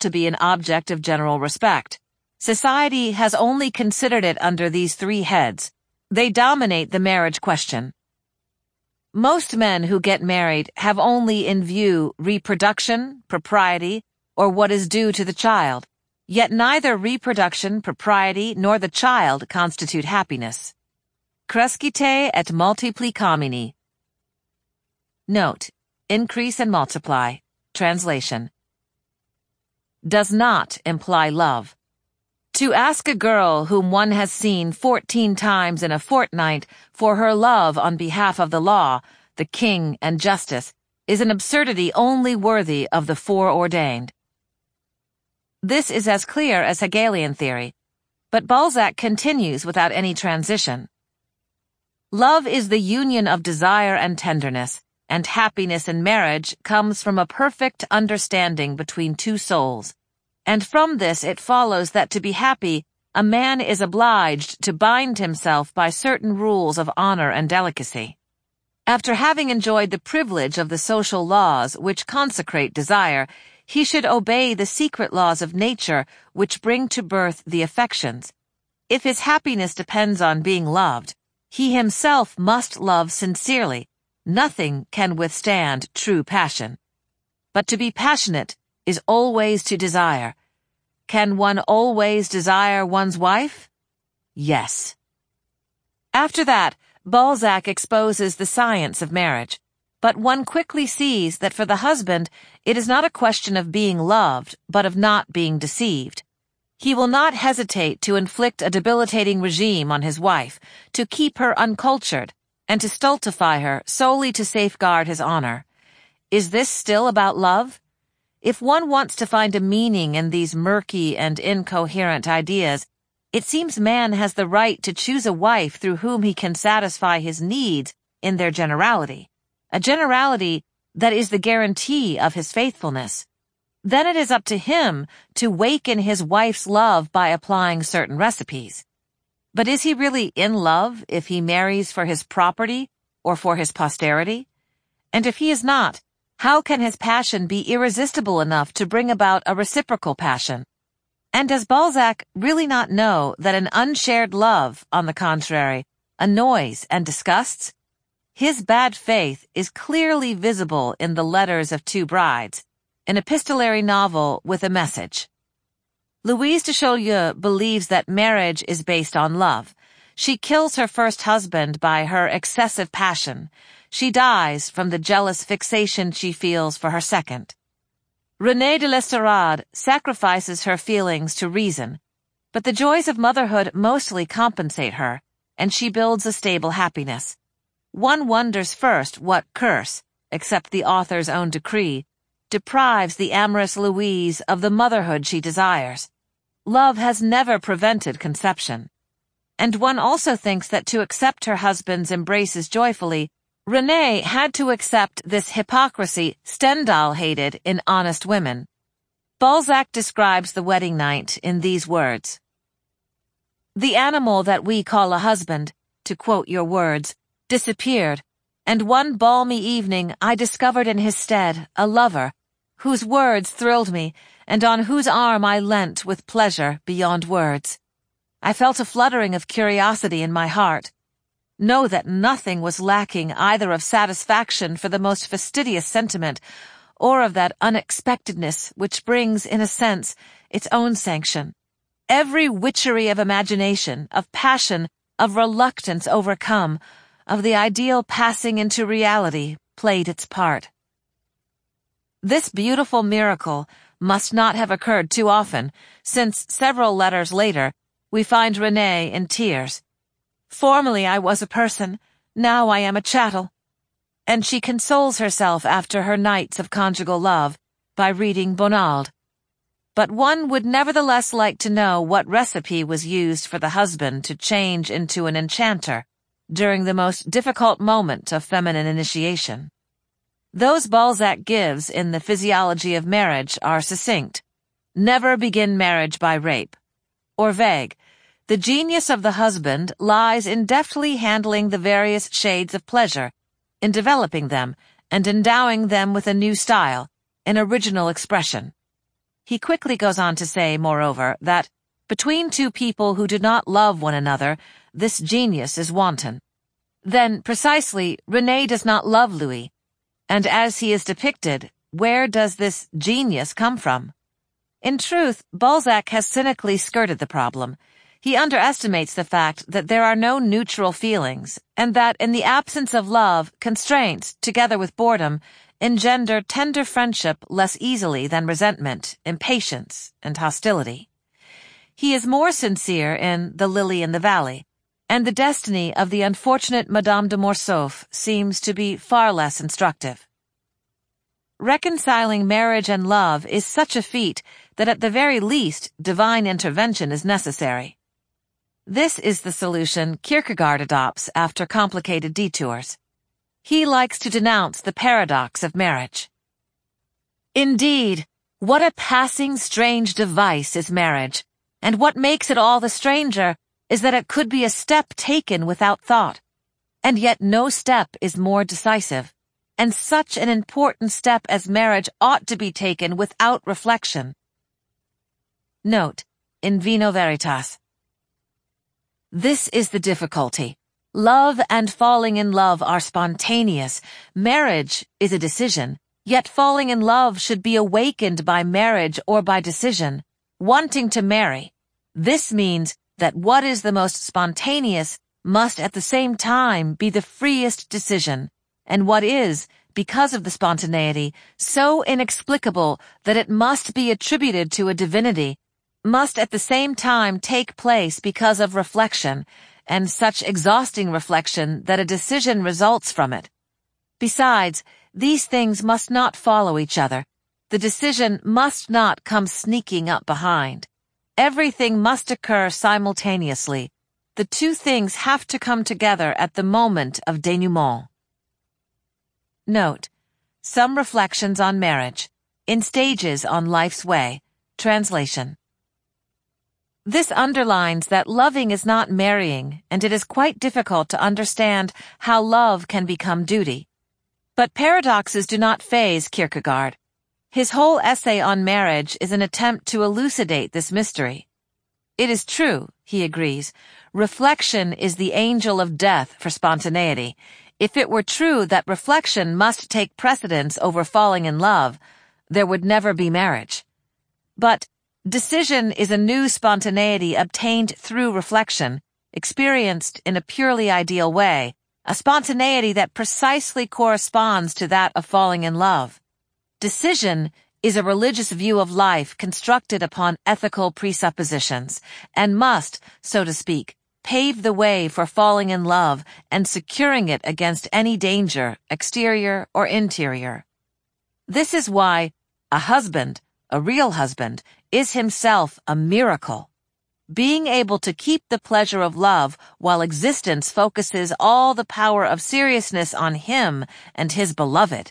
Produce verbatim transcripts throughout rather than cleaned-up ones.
to be an object of general respect. Society has only considered it under these three heads. They dominate the marriage question. Most men who get married have only in view reproduction, propriety, or what is due to the child. Yet neither reproduction, propriety, nor the child constitute happiness. Crescite et multiplicamini. Note: increase and multiply. Translation. Does not imply love. To ask a girl whom one has seen fourteen times in a fortnight for her love on behalf of the law, the king, and justice is an absurdity only worthy of the foreordained. This is as clear as Hegelian theory, but Balzac continues without any transition. Love is the union of desire and tenderness, and happiness in marriage comes from a perfect understanding between two souls. And from this it follows that to be happy, a man is obliged to bind himself by certain rules of honor and delicacy. After having enjoyed the privilege of the social laws which consecrate desire, he should obey the secret laws of nature which bring to birth the affections. If his happiness depends on being loved, he himself must love sincerely. Nothing can withstand true passion. But to be passionate is always to desire. Can one always desire one's wife? Yes. After that, Balzac exposes the science of marriage, but one quickly sees that for the husband it is not a question of being loved, but of not being deceived. He will not hesitate to inflict a debilitating regime on his wife, to keep her uncultured, and to stultify her solely to safeguard his honor. Is this still about love? If one wants to find a meaning in these murky and incoherent ideas, it seems man has the right to choose a wife through whom he can satisfy his needs in their generality, a generality that is the guarantee of his faithfulness. Then it is up to him to waken his wife's love by applying certain recipes. But is he really in love if he marries for his property or for his posterity? And if he is not, how can his passion be irresistible enough to bring about a reciprocal passion? And does Balzac really not know that an unshared love, on the contrary, annoys and disgusts? His bad faith is clearly visible in The Letters of Two Brides, an epistolary novel with a message. Louise de Chaulieu believes that marriage is based on love. She kills her first husband by her excessive passion. She dies from the jealous fixation she feels for her second. Renée de l'Estorade sacrifices her feelings to reason, but the joys of motherhood mostly compensate her, and she builds a stable happiness. One wonders first what curse, except the author's own decree, deprives the amorous Louise of the motherhood she desires. Love has never prevented conception. And one also thinks that to accept her husband's embraces joyfully, Renée had to accept this hypocrisy Stendhal hated in Honest Women. Balzac describes the wedding night in these words. The animal that we call a husband, to quote your words, disappeared, and one balmy evening I discovered in his stead a lover, whose words thrilled me, and on whose arm I leant with pleasure beyond words. I felt a fluttering of curiosity in my heart. Know that nothing was lacking either of satisfaction for the most fastidious sentiment, or of that unexpectedness which brings, in a sense, its own sanction. Every witchery of imagination, of passion, of reluctance overcome, of the ideal passing into reality, played its part. This beautiful miracle must not have occurred too often, since several letters later, we find Renée in tears. Formerly I was a person, now I am a chattel. And she consoles herself after her nights of conjugal love by reading Bonald. But one would nevertheless like to know what recipe was used for the husband to change into an enchanter during the most difficult moment of feminine initiation. Those Balzac gives in The Physiology of Marriage are succinct. Never begin marriage by rape. Or vague. The genius of the husband lies in deftly handling the various shades of pleasure, in developing them and endowing them with a new style, an original expression. He quickly goes on to say, moreover, that between two people who do not love one another, this genius is wanton. Then, precisely, René does not love Louis, and as he is depicted, where does this genius come from? In truth, Balzac has cynically skirted the problem. He underestimates the fact that there are no neutral feelings, and that in the absence of love, constraints, together with boredom, engender tender friendship less easily than resentment, impatience, and hostility. He is more sincere in The Lily in the Valley, and the destiny of the unfortunate Madame de Morcerf seems to be far less instructive. Reconciling marriage and love is such a feat that at the very least divine intervention is necessary. This is the solution Kierkegaard adopts after complicated detours. He likes to denounce the paradox of marriage. Indeed, what a passing strange device is marriage, and what makes it all the stranger is that it could be a step taken without thought, and yet no step is more decisive, and such an important step as marriage ought to be taken without reflection. Note, in Vino Veritas. This is the difficulty. Love and falling in love are spontaneous. Marriage is a decision, yet falling in love should be awakened by marriage or by decision, wanting to marry. This means that what is the most spontaneous must at the same time be the freest decision, and what is, because of the spontaneity, so inexplicable that it must be attributed to a divinity, must at the same time take place because of reflection, and such exhausting reflection that a decision results from it. Besides, these things must not follow each other. The decision must not come sneaking up behind. Everything must occur simultaneously. The two things have to come together at the moment of denouement. Note, some reflections on marriage, in stages on life's way, translation. This underlines that loving is not marrying, and it is quite difficult to understand how love can become duty. But paradoxes do not faze Kierkegaard. His whole essay on marriage is an attempt to elucidate this mystery. It is true, he agrees, reflection is the angel of death for spontaneity. If it were true that reflection must take precedence over falling in love, there would never be marriage. But decision is a new spontaneity obtained through reflection, experienced in a purely ideal way, a spontaneity that precisely corresponds to that of falling in love. Decision is a religious view of life constructed upon ethical presuppositions, and must, so to speak, pave the way for falling in love and securing it against any danger, exterior or interior. This is why a husband, a real husband, is himself a miracle. Being able to keep the pleasure of love while existence focuses all the power of seriousness on him and his beloved.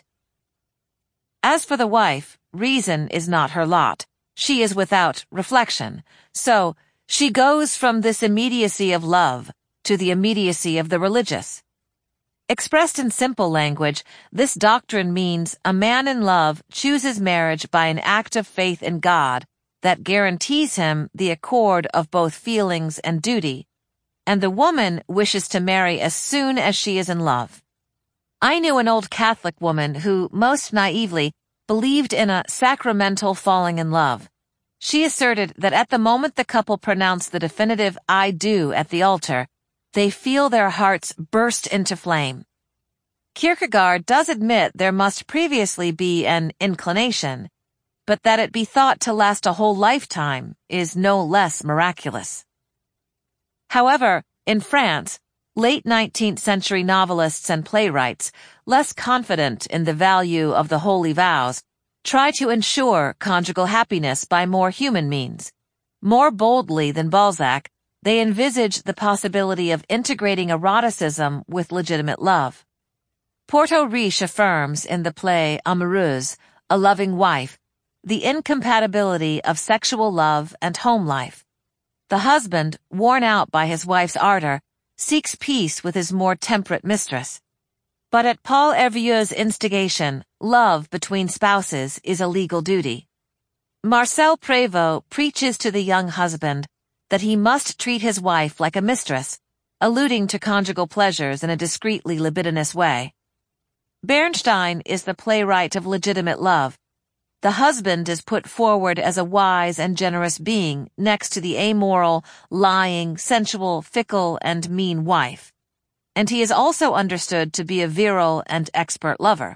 As for the wife, reason is not her lot. She is without reflection. So, she goes from this immediacy of love to the immediacy of the religious. Expressed in simple language, this doctrine means a man in love chooses marriage by an act of faith in God that guarantees him the accord of both feelings and duty, and the woman wishes to marry as soon as she is in love. I knew an old Catholic woman who, most naively, believed in a sacramental falling in love. She asserted that at the moment the couple pronounce the definitive I do at the altar, they feel their hearts burst into flame. Kierkegaard does admit there must previously be an inclination, but that it be thought to last a whole lifetime is no less miraculous. However, in France, late nineteenth century novelists and playwrights, less confident in the value of the holy vows, try to ensure conjugal happiness by more human means. More boldly than Balzac, they envisage the possibility of integrating eroticism with legitimate love. Porto Riche affirms in the play Amoureuse, A Loving Wife, the incompatibility of sexual love and home life. The husband, worn out by his wife's ardor, seeks peace with his more temperate mistress. But at Paul Hervieux's instigation, love between spouses is a legal duty. Marcel Prévost preaches to the young husband that he must treat his wife like a mistress, alluding to conjugal pleasures in a discreetly libidinous way. Bernstein is the playwright of legitimate love. The husband is put forward as a wise and generous being next to the amoral, lying, sensual, fickle, and mean wife. And he is also understood to be a virile and expert lover.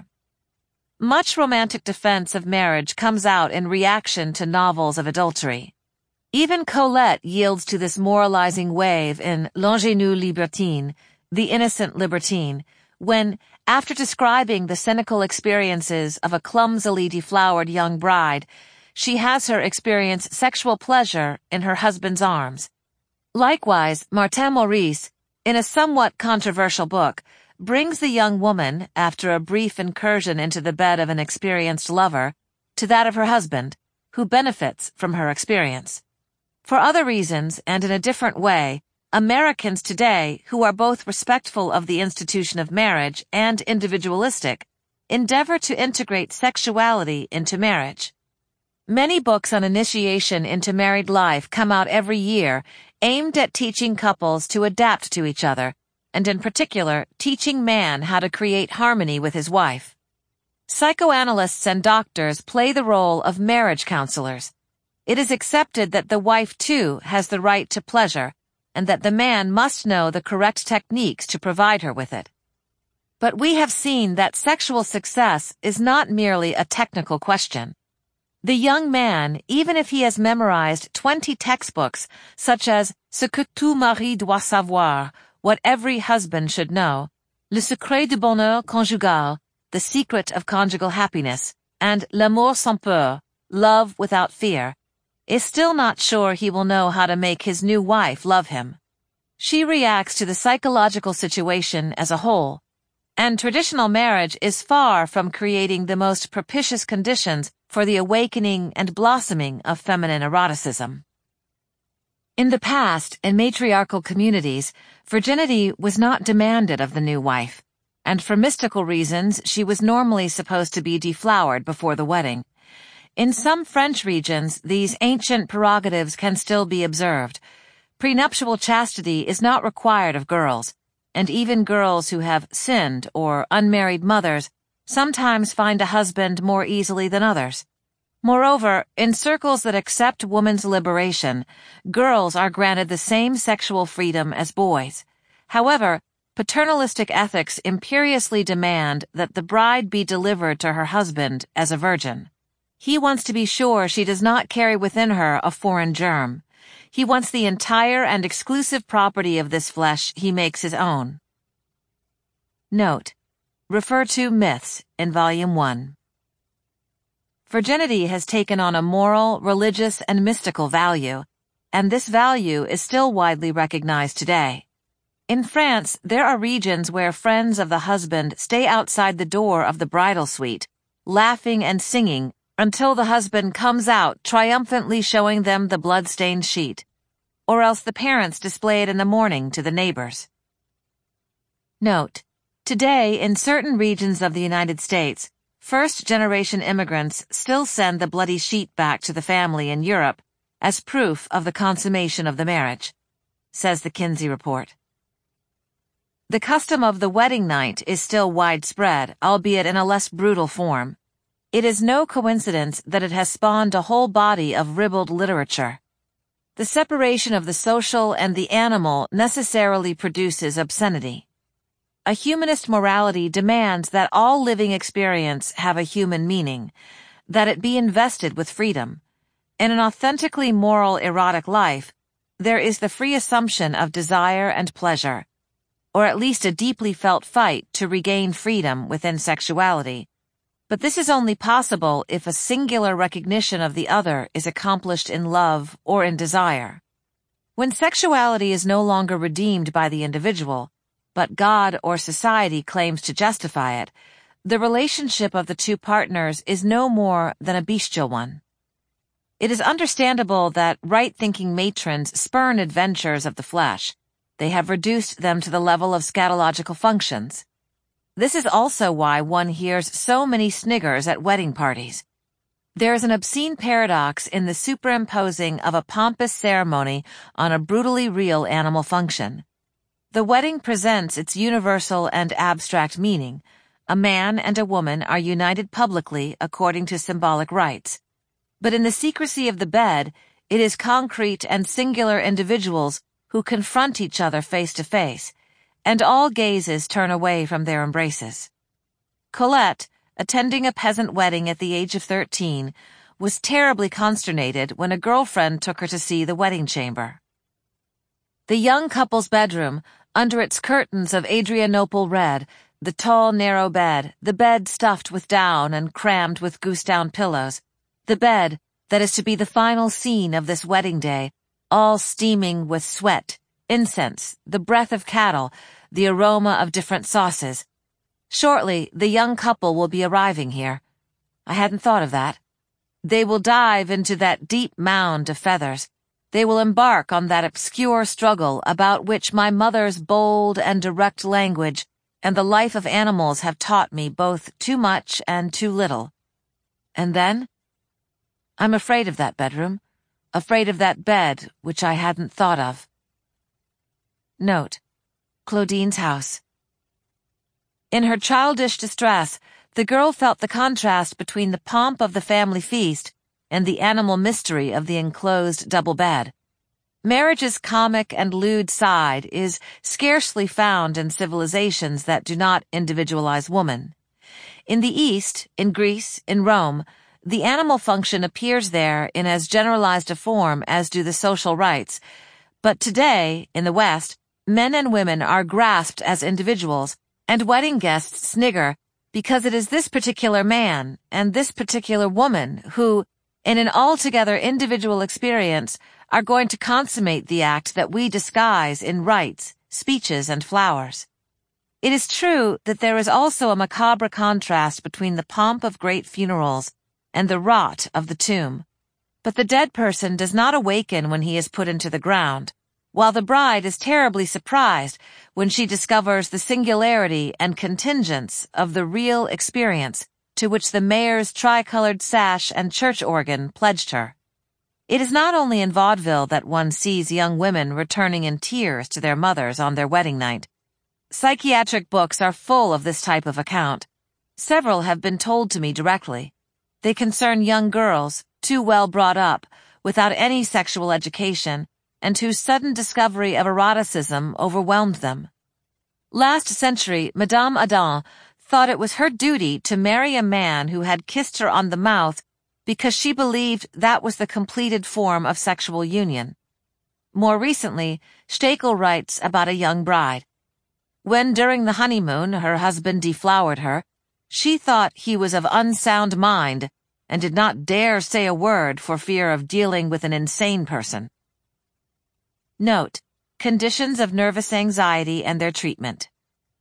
Much romantic defense of marriage comes out in reaction to novels of adultery. Even Colette yields to this moralizing wave in L'Ingénue Libertine, The Innocent Libertine, when, after describing the cynical experiences of a clumsily deflowered young bride, she has her experience sexual pleasure in her husband's arms. Likewise, Martin Maurice, in a somewhat controversial book, brings the young woman, after a brief incursion into the bed of an experienced lover, to that of her husband, who benefits from her experience. For other reasons, and in a different way, Americans today, who are both respectful of the institution of marriage and individualistic, endeavor to integrate sexuality into marriage. Many books on initiation into married life come out every year, aimed at teaching couples to adapt to each other, and in particular, teaching man how to create harmony with his wife. Psychoanalysts and doctors play the role of marriage counselors. It is accepted that the wife, too, has the right to pleasure, and that the man must know the correct techniques to provide her with it. But we have seen that sexual success is not merely a technical question. The young man, even if he has memorized twenty textbooks, such as Ce que tout mari doit savoir, What Every Husband Should Know, Le Secret du Bonheur Conjugal, The Secret of Conjugal Happiness, and L'amour sans peur, Love Without Fear, is still not sure he will know how to make his new wife love him. She reacts to the psychological situation as a whole, and traditional marriage is far from creating the most propitious conditions for the awakening and blossoming of feminine eroticism. In the past, in matriarchal communities, virginity was not demanded of the new wife, and for mystical reasons she was normally supposed to be deflowered before the wedding. In some French regions, these ancient prerogatives can still be observed. Prenuptial chastity is not required of girls, and even girls who have sinned or unmarried mothers sometimes find a husband more easily than others. Moreover, in circles that accept woman's liberation, girls are granted the same sexual freedom as boys. However, paternalistic ethics imperiously demand that the bride be delivered to her husband as a virgin. He wants to be sure she does not carry within her a foreign germ. He wants the entire and exclusive property of this flesh he makes his own. Note: refer to Myths in Volume one. Virginity has taken on a moral, religious, and mystical value, and this value is still widely recognized today. In France, there are regions where friends of the husband stay outside the door of the bridal suite, laughing and singing until the husband comes out triumphantly showing them the blood-stained sheet, or else the parents display it in the morning to the neighbors. Note: today, in certain regions of the United States, first-generation immigrants still send the bloody sheet back to the family in Europe as proof of the consummation of the marriage, says the Kinsey Report. The custom of the wedding night is still widespread, albeit in a less brutal form. It is no coincidence that it has spawned a whole body of ribald literature. The separation of the social and the animal necessarily produces obscenity. A humanist morality demands that all living experience have a human meaning, that it be invested with freedom. In an authentically moral erotic life, there is the free assumption of desire and pleasure, or at least a deeply felt fight to regain freedom within sexuality. But this is only possible if a singular recognition of the other is accomplished in love or in desire. When sexuality is no longer redeemed by the individual, but God or society claims to justify it, the relationship of the two partners is no more than a bestial one. It is understandable that right-thinking matrons spurn adventures of the flesh. They have reduced them to the level of scatological functions. This is also why one hears so many sniggers at wedding parties. There is an obscene paradox in the superimposing of a pompous ceremony on a brutally real animal function. The wedding presents its universal and abstract meaning. A man and a woman are united publicly according to symbolic rites. But in the secrecy of the bed, it is concrete and singular individuals who confront each other face to face, and all gazes turn away from their embraces. Colette, attending a peasant wedding at the age of thirteen, was terribly consternated when a girlfriend took her to see the wedding chamber. The young couple's bedroom, under its curtains of Adrianople red, the tall, narrow bed, the bed stuffed with down and crammed with goose-down pillows, the bed that is to be the final scene of this wedding day, all steaming with sweat, incense, the breath of cattle, the aroma of different sauces. Shortly, the young couple will be arriving here. I hadn't thought of that. They will dive into that deep mound of feathers. They will embark on that obscure struggle about which my mother's bold and direct language and the life of animals have taught me both too much and too little. And then? I'm afraid of that bedroom, afraid of that bed which I hadn't thought of. Note: Claudine's house. In her childish distress, the girl felt the contrast between the pomp of the family feast and the animal mystery of the enclosed double bed. Marriage's comic and lewd side is scarcely found in civilizations that do not individualize woman. In the East, in Greece, in Rome, the animal function appears there in as generalized a form as do the social rites. But today, in the West, men and women are grasped as individuals, and wedding guests snigger because it is this particular man and this particular woman who, in an altogether individual experience, are going to consummate the act that we disguise in rites, speeches, and flowers. It is true that there is also a macabre contrast between the pomp of great funerals and the rot of the tomb. But the dead person does not awaken when he is put into the ground, while the bride is terribly surprised when she discovers the singularity and contingence of the real experience to which the mayor's tricolored sash and church organ pledged her. It is not only in vaudeville that one sees young women returning in tears to their mothers on their wedding night. Psychiatric books are full of this type of account. Several have been told to me directly. They concern young girls, too well brought up, without any sexual education, and whose sudden discovery of eroticism overwhelmed them. Last century, Madame Adam thought it was her duty to marry a man who had kissed her on the mouth because she believed that was the completed form of sexual union. More recently, Stekel writes about a young bride. When during the honeymoon her husband deflowered her, she thought he was of unsound mind and did not dare say a word for fear of dealing with an insane person. Note: Conditions of nervous anxiety and their treatment.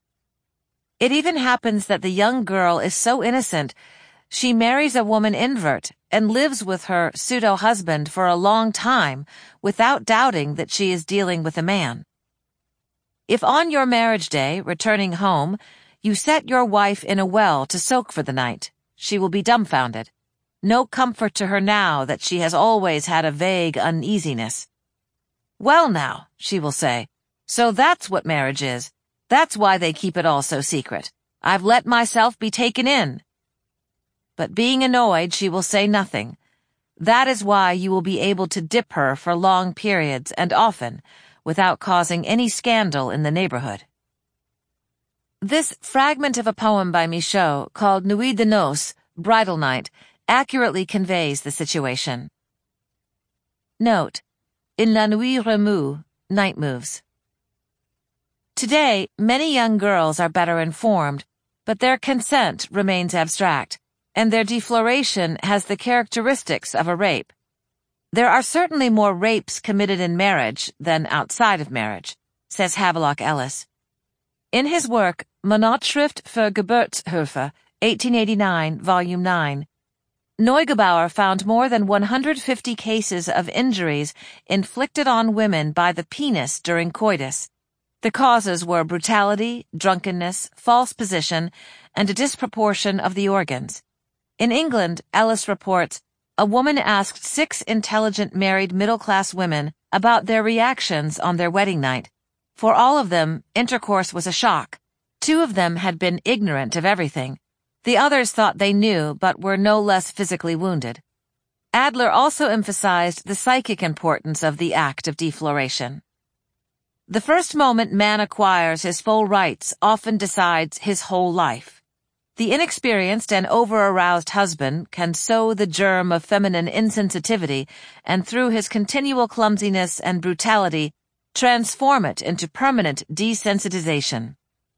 It even happens that the young girl is so innocent she marries a woman invert and lives with her pseudo-husband for a long time without doubting that she is dealing with a man. If on your marriage day, returning home, you set your wife in a well to soak for the night, she will be dumbfounded. No comfort to her now that she has always had a vague uneasiness. Well now, she will say, so that's what marriage is. That's why they keep it all so secret. I've let myself be taken in. But being annoyed, she will say nothing. That is why you will be able to dip her for long periods and often, without causing any scandal in the neighborhood. This fragment of a poem by Michaud, called Nuit de Noces, Bridal Night, accurately conveys the situation. Note: In La Nuit remue, Night moves. Today, many young girls are better informed, but their consent remains abstract, and their defloration has the characteristics of a rape. There are certainly more rapes committed in marriage than outside of marriage, says Havelock Ellis. In his work, Monatsschrift für Geburtshilfe, eighteen eighty-nine, Volume nine, Neugebauer found more than one hundred fifty cases of injuries inflicted on women by the penis during coitus. The causes were brutality, drunkenness, false position, and a disproportion of the organs. In England, Ellis reports, a woman asked six intelligent married middle-class women about their reactions on their wedding night. For all of them, intercourse was a shock. Two of them had been ignorant of everything. The others thought they knew but were no less physically wounded. Adler also emphasized the psychic importance of the act of defloration. The first moment man acquires his full rights often decides his whole life. The inexperienced and over-aroused husband can sow the germ of feminine insensitivity and through his continual clumsiness and brutality transform it into permanent desensitization.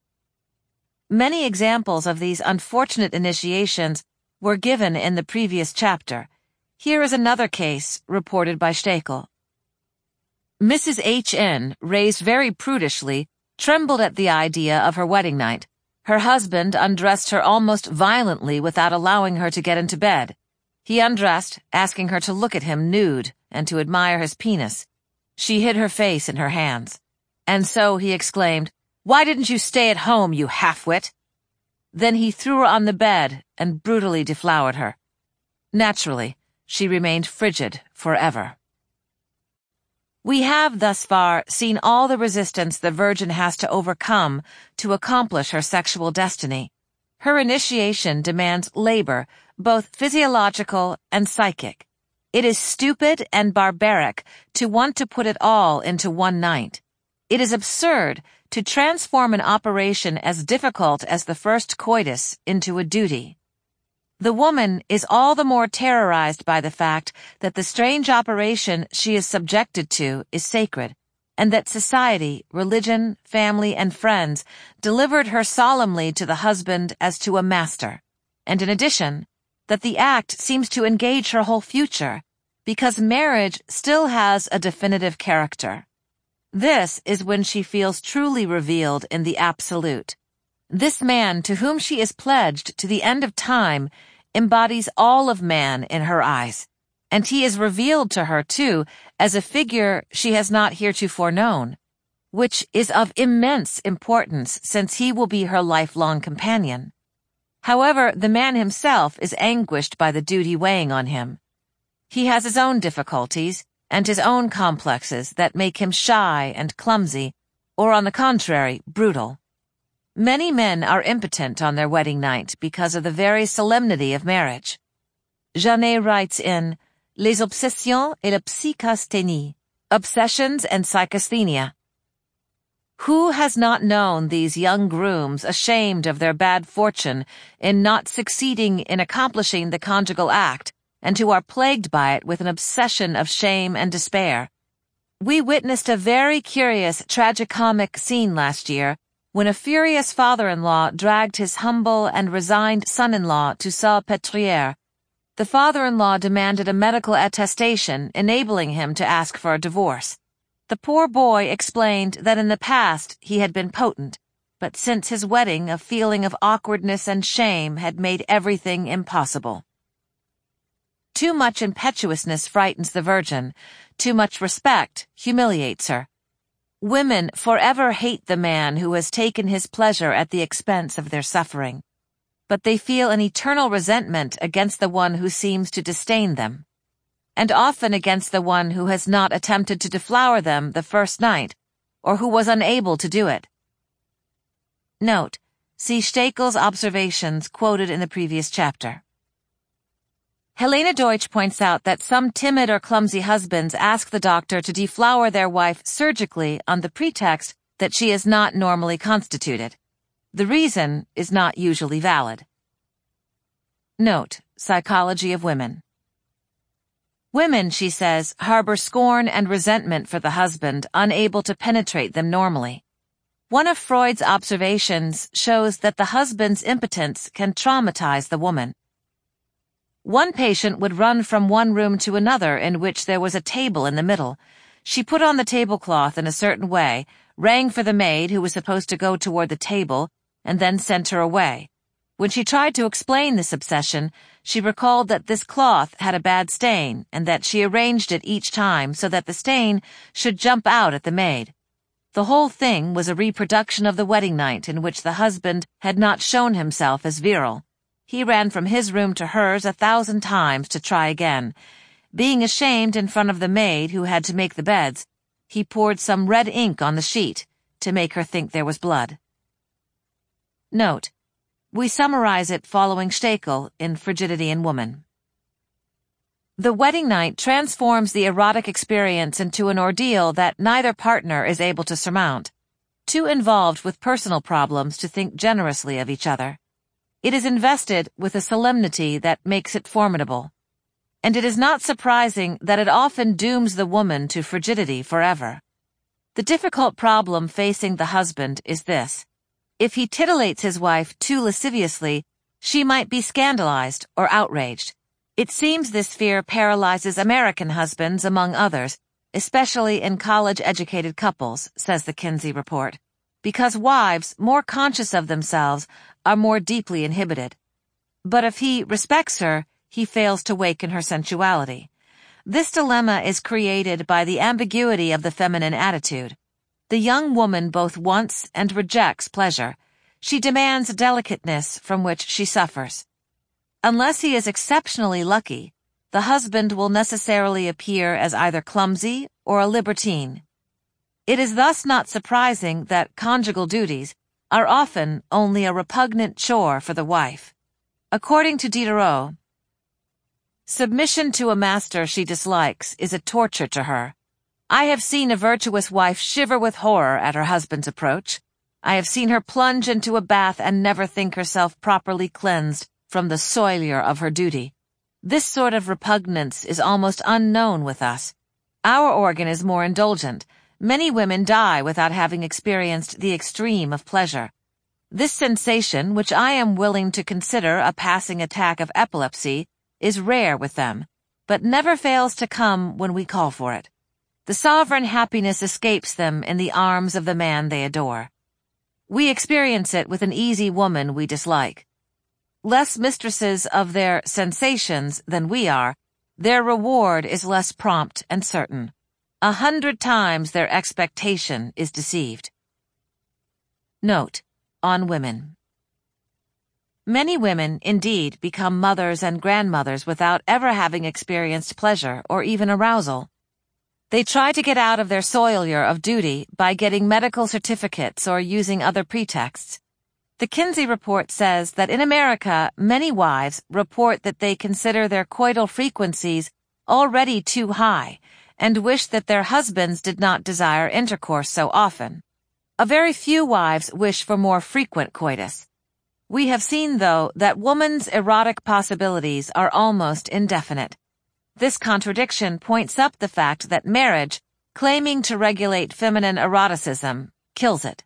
Many examples of these unfortunate initiations were given in the previous chapter. Here is another case reported by Stekel. Missus H N, raised very prudishly, trembled at the idea of her wedding night. Her husband undressed her almost violently without allowing her to get into bed. He undressed, asking her to look at him nude and to admire his penis. She hid her face in her hands. And so he exclaimed, "Why didn't you stay at home, you half-wit?" Then he threw her on the bed and brutally deflowered her. Naturally, she remained frigid forever. We have, thus far, seen all the resistance the virgin has to overcome to accomplish her sexual destiny. Her initiation demands labor, both physiological and psychic. It is stupid and barbaric to want to put it all into one night. It is absurd to transform an operation as difficult as the first coitus into a duty. The woman is all the more terrorized by the fact that the strange operation she is subjected to is sacred, and that society, religion, family, and friends delivered her solemnly to the husband as to a master, and in addition, that the act seems to engage her whole future, because marriage still has a definitive character. This is when she feels truly revealed in the absolute. This man to whom she is pledged to the end of time embodies all of man in her eyes, and he is revealed to her, too, as a figure she has not heretofore known, which is of immense importance since he will be her lifelong companion. However, the man himself is anguished by the duty weighing on him. He has his own difficulties and his own complexes that make him shy and clumsy, or on the contrary, brutal. Many men are impotent on their wedding night because of the very solemnity of marriage. Janet writes in Les Obsessions et la Psychasthenie, Obsessions and Psychasthenia. Who has not known these young grooms ashamed of their bad fortune in not succeeding in accomplishing the conjugal act, and who are plagued by it with an obsession of shame and despair? We witnessed a very curious tragicomic scene last year when a furious father-in-law dragged his humble and resigned son-in-law to Salpêtrière. The father-in-law demanded a medical attestation enabling him to ask for a divorce. The poor boy explained that in the past he had been potent, but since his wedding a feeling of awkwardness and shame had made everything impossible. Too much impetuousness frightens the virgin. Too much respect humiliates her. Women forever hate the man who has taken his pleasure at the expense of their suffering, but they feel an eternal resentment against the one who seems to disdain them, and often against the one who has not attempted to deflower them the first night, or who was unable to do it. Note: see Stekel's observations quoted in the previous chapter. Helena Deutsch points out that some timid or clumsy husbands ask the doctor to deflower their wife surgically on the pretext that she is not normally constituted. The reason is not usually valid. Note: Psychology of Women. Women, she says, harbor scorn and resentment for the husband unable to penetrate them normally. One of Freud's observations shows that the husband's impotence can traumatize the woman. One patient would run from one room to another in which there was a table in the middle. She put on the tablecloth in a certain way, rang for the maid who was supposed to go toward the table, and then sent her away. When she tried to explain this obsession, she recalled that this cloth had a bad stain and that she arranged it each time so that the stain should jump out at the maid. The whole thing was a reproduction of the wedding night in which the husband had not shown himself as virile. He ran from his room to hers a thousand times to try again. Being ashamed in front of the maid who had to make the beds, he poured some red ink on the sheet to make her think there was blood. Note: we summarize it following Stekel in Frigidity in Woman. The wedding night transforms the erotic experience into an ordeal that neither partner is able to surmount, too involved with personal problems to think generously of each other. It is invested with a solemnity that makes it formidable, and it is not surprising that it often dooms the woman to frigidity forever. The difficult problem facing the husband is this: if he titillates his wife too lasciviously, she might be scandalized or outraged. It seems this fear paralyzes American husbands, among others, especially in college-educated couples, says the Kinsey report, because wives, more conscious of themselves, are more deeply inhibited. But if he respects her, he fails to waken her sensuality. This dilemma is created by the ambiguity of the feminine attitude. The young woman both wants and rejects pleasure. She demands delicateness from which she suffers. Unless he is exceptionally lucky, the husband will necessarily appear as either clumsy or a libertine. It is thus not surprising that conjugal duties are often only a repugnant chore for the wife. According to Diderot, submission to a master she dislikes is a torture to her. I have seen a virtuous wife shiver with horror at her husband's approach. I have seen her plunge into a bath and never think herself properly cleansed from the soilure of her duty. This sort of repugnance is almost unknown with us. Our organ is more indulgent. Many women die without having experienced the extreme of pleasure. This sensation, which I am willing to consider a passing attack of epilepsy, is rare with them, but never fails to come when we call for it. The sovereign happiness escapes them in the arms of the man they adore. We experience it with an easy woman we dislike. Less mistresses of their sensations than we are, their reward is less prompt and certain. A hundred times their expectation is deceived. Note: on women. Many women, indeed, become mothers and grandmothers without ever having experienced pleasure or even arousal. They try to get out of their soilure of duty by getting medical certificates or using other pretexts. The Kinsey report says that in America, many wives report that they consider their coital frequencies already too high and wish that their husbands did not desire intercourse so often. A very few wives wish for more frequent coitus. We have seen, though, that woman's erotic possibilities are almost indefinite. This contradiction points up the fact that marriage, claiming to regulate feminine eroticism, kills it.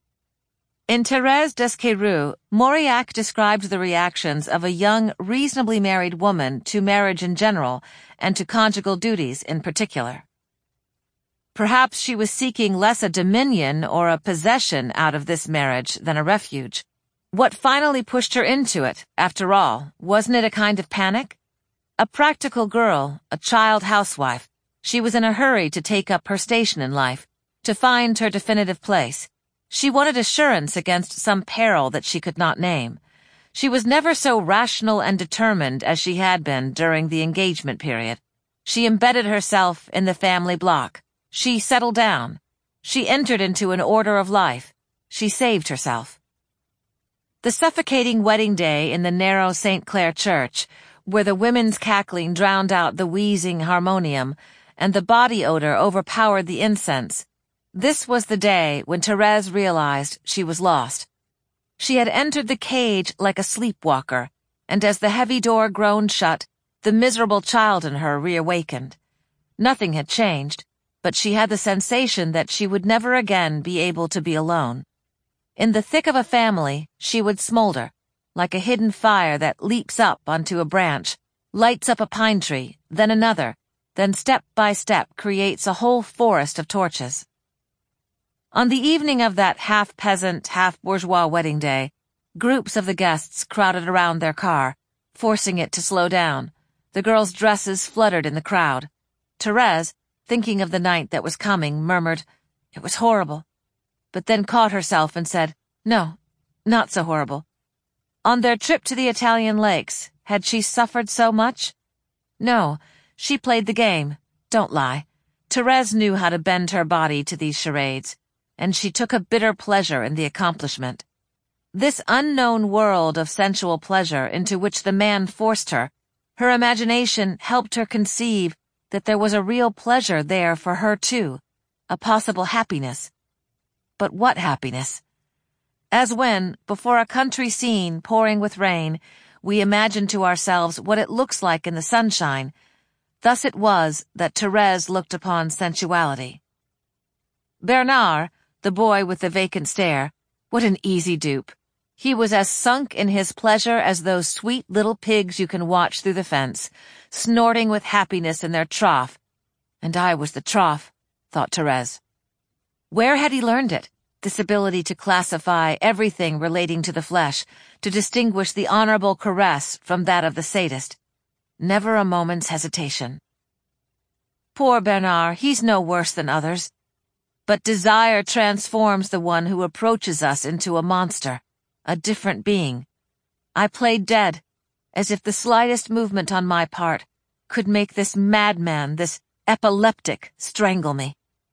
In Thérèse d'Esquereux, Mauriac described the reactions of a young, reasonably married woman to marriage in general and to conjugal duties in particular. Perhaps she was seeking less a dominion or a possession out of this marriage than a refuge. What finally pushed her into it, after all, wasn't it a kind of panic? A practical girl, a child housewife, she was in a hurry to take up her station in life, to find her definitive place. She wanted assurance against some peril that she could not name. She was never so rational and determined as she had been during the engagement period. She embedded herself in the family block. She settled down. She entered into an order of life. She saved herself. The suffocating wedding day in the narrow Saint Clair Church, where the women's cackling drowned out the wheezing harmonium and the body odor overpowered the incense, this was the day when Thérèse realized she was lost. She had entered the cage like a sleepwalker, and as the heavy door groaned shut, the miserable child in her reawakened. Nothing had changed, but she had the sensation that she would never again be able to be alone. In the thick of a family, she would smolder, like a hidden fire that leaps up onto a branch, lights up a pine tree, then another, then step by step creates a whole forest of torches. On the evening of that half-peasant, half-bourgeois wedding day, groups of the guests crowded around their car, forcing it to slow down. The girls' dresses fluttered in the crowd. Thérèse, thinking of the night that was coming, murmured, "It was horrible," but then caught herself and said, "No, not so horrible." On their trip to the Italian lakes, had she suffered so much? No, she played the game. Don't lie. Therese knew how to bend her body to these charades, and she took a bitter pleasure in the accomplishment. This unknown world of sensual pleasure into which the man forced her, her imagination helped her conceive that there was a real pleasure there for her too, a possible happiness. But what happiness? As when, before a country scene pouring with rain, we imagine to ourselves what it looks like in the sunshine, thus it was that Therese looked upon sensuality. Bernard, the boy with the vacant stare, what an easy dupe. He was as sunk in his pleasure as those sweet little pigs you can watch through the fence, snorting with happiness in their trough. And I was the trough, thought Therese. Where had he learned it? This ability to classify everything relating to the flesh, to distinguish the honorable caress from that of the sadist. Never a moment's hesitation. Poor Bernard, he's no worse than others. But desire transforms the one who approaches us into a monster, a different being. I played dead, as if the slightest movement on my part could make this madman, this epileptic, strangle me.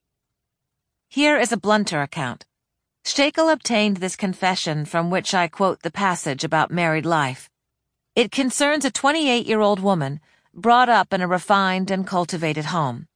Here is a blunter account. Stekel obtained this confession from which I quote the passage about married life. It concerns a twenty-eight-year-old woman brought up in a refined and cultivated home.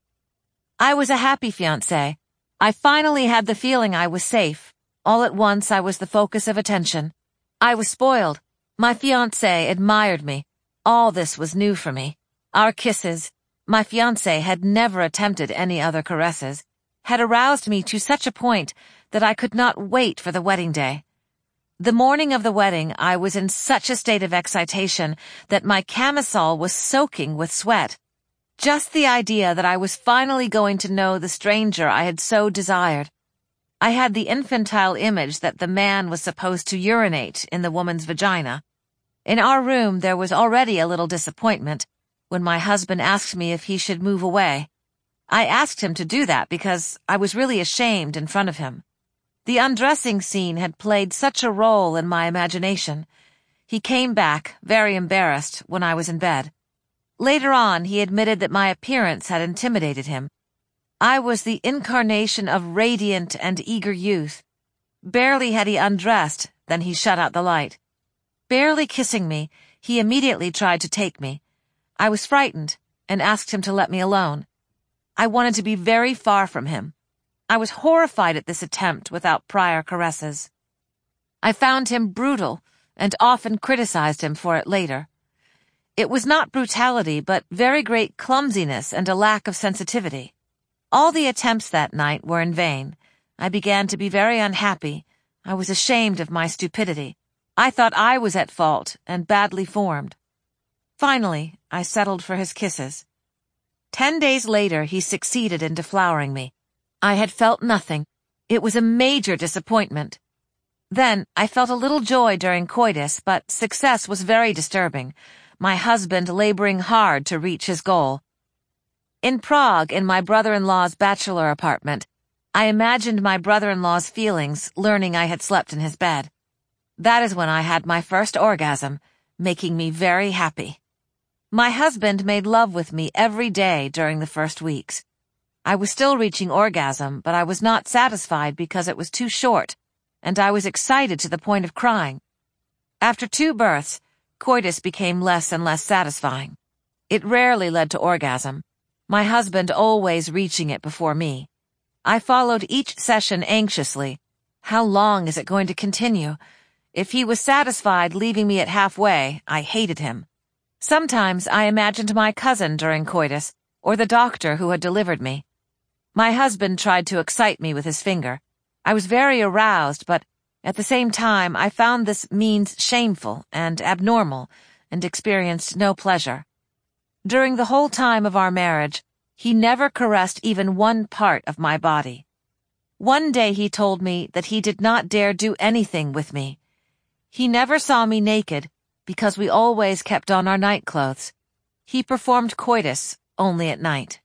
I was a happy fiancé. I finally had the feeling I was safe. All at once I was the focus of attention. I was spoiled. My fiancé admired me. All this was new for me. Our kisses, my fiancé had never attempted any other caresses, had aroused me to such a point that I could not wait for the wedding day. The morning of the wedding, I was in such a state of excitation that my camisole was soaking with sweat. Just the idea that I was finally going to know the stranger I had so desired. I had the infantile image that the man was supposed to urinate in the woman's vagina. In our room there was already a little disappointment when my husband asked me if he should move away. I asked him to do that because I was really ashamed in front of him. The undressing scene had played such a role in my imagination. He came back, very embarrassed, when I was in bed. Later on, he admitted that my appearance had intimidated him. I was the incarnation of radiant and eager youth. Barely had he undressed than he shut out the light. Barely kissing me, he immediately tried to take me. I was frightened and asked him to let me alone. I wanted to be very far from him. I was horrified at this attempt without prior caresses. I found him brutal and often criticized him for it later. It was not brutality, but very great clumsiness and a lack of sensitivity. All the attempts that night were in vain. I began to be very unhappy. I was ashamed of my stupidity. I thought I was at fault and badly formed. Finally, I settled for his kisses. Ten days later, he succeeded in deflowering me. I had felt nothing. It was a major disappointment. Then, I felt a little joy during coitus, but success was very disturbing, my husband laboring hard to reach his goal. In Prague, in my brother-in-law's bachelor apartment, I imagined my brother-in-law's feelings learning I had slept in his bed. That is when I had my first orgasm, making me very happy. My husband made love with me every day during the first weeks. I was still reaching orgasm, but I was not satisfied because it was too short, and I was excited to the point of crying. After two births, coitus became less and less satisfying. It rarely led to orgasm, my husband always reaching it before me. I followed each session anxiously. How long is it going to continue? If he was satisfied leaving me at halfway, I hated him. Sometimes I imagined my cousin during coitus, or the doctor who had delivered me. My husband tried to excite me with his finger. I was very aroused, but at the same time I found this means shameful and abnormal, and experienced no pleasure. During the whole time of our marriage, he never caressed even one part of my body. One day he told me that he did not dare do anything with me. He never saw me naked, because we always kept on our nightclothes. He performed coitus only at night.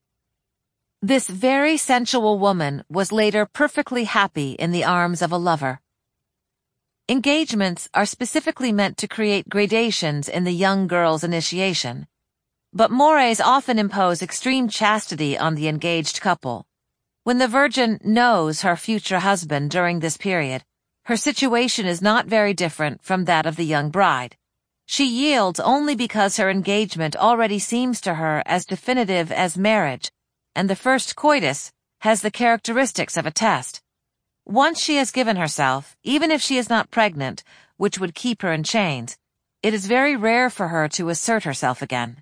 This very sensual woman was later perfectly happy in the arms of a lover. Engagements are specifically meant to create gradations in the young girl's initiation, but mores often impose extreme chastity on the engaged couple. When the virgin knows her future husband during this period, her situation is not very different from that of the young bride. She yields only because her engagement already seems to her as definitive as marriage, and the first coitus has the characteristics of a test. Once she has given herself, even if she is not pregnant, which would keep her in chains, it is very rare for her to assert herself again.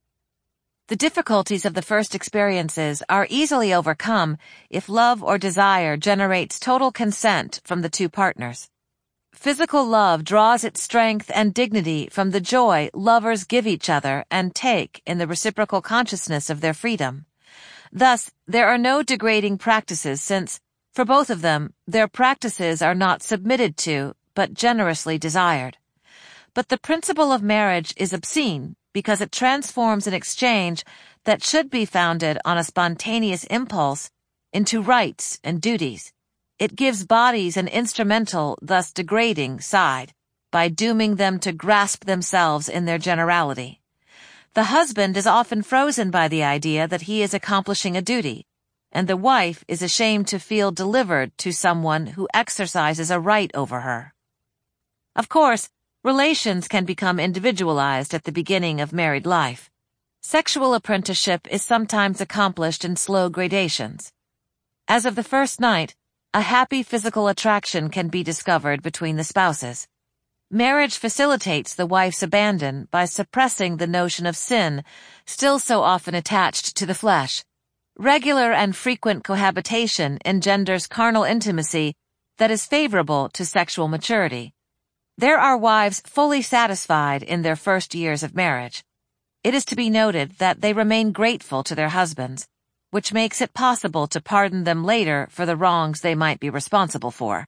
The difficulties of the first experiences are easily overcome if love or desire generates total consent from the two partners. Physical love draws its strength and dignity from the joy lovers give each other and take in the reciprocal consciousness of their freedom. Thus, there are no degrading practices since, for both of them, their practices are not submitted to, but generously desired. But the principle of marriage is obscene because it transforms an exchange that should be founded on a spontaneous impulse into rights and duties. It gives bodies an instrumental, thus degrading, side, by dooming them to grasp themselves in their generality. The husband is often frozen by the idea that he is accomplishing a duty, and the wife is ashamed to feel delivered to someone who exercises a right over her. Of course, relations can become individualized at the beginning of married life. Sexual apprenticeship is sometimes accomplished in slow gradations. As of the first night, a happy physical attraction can be discovered between the spouses. Marriage facilitates the wife's abandon by suppressing the notion of sin, still so often attached to the flesh. Regular and frequent cohabitation engenders carnal intimacy that is favorable to sexual maturity. There are wives fully satisfied in their first years of marriage. It is to be noted that they remain grateful to their husbands, which makes it possible to pardon them later for the wrongs they might be responsible for.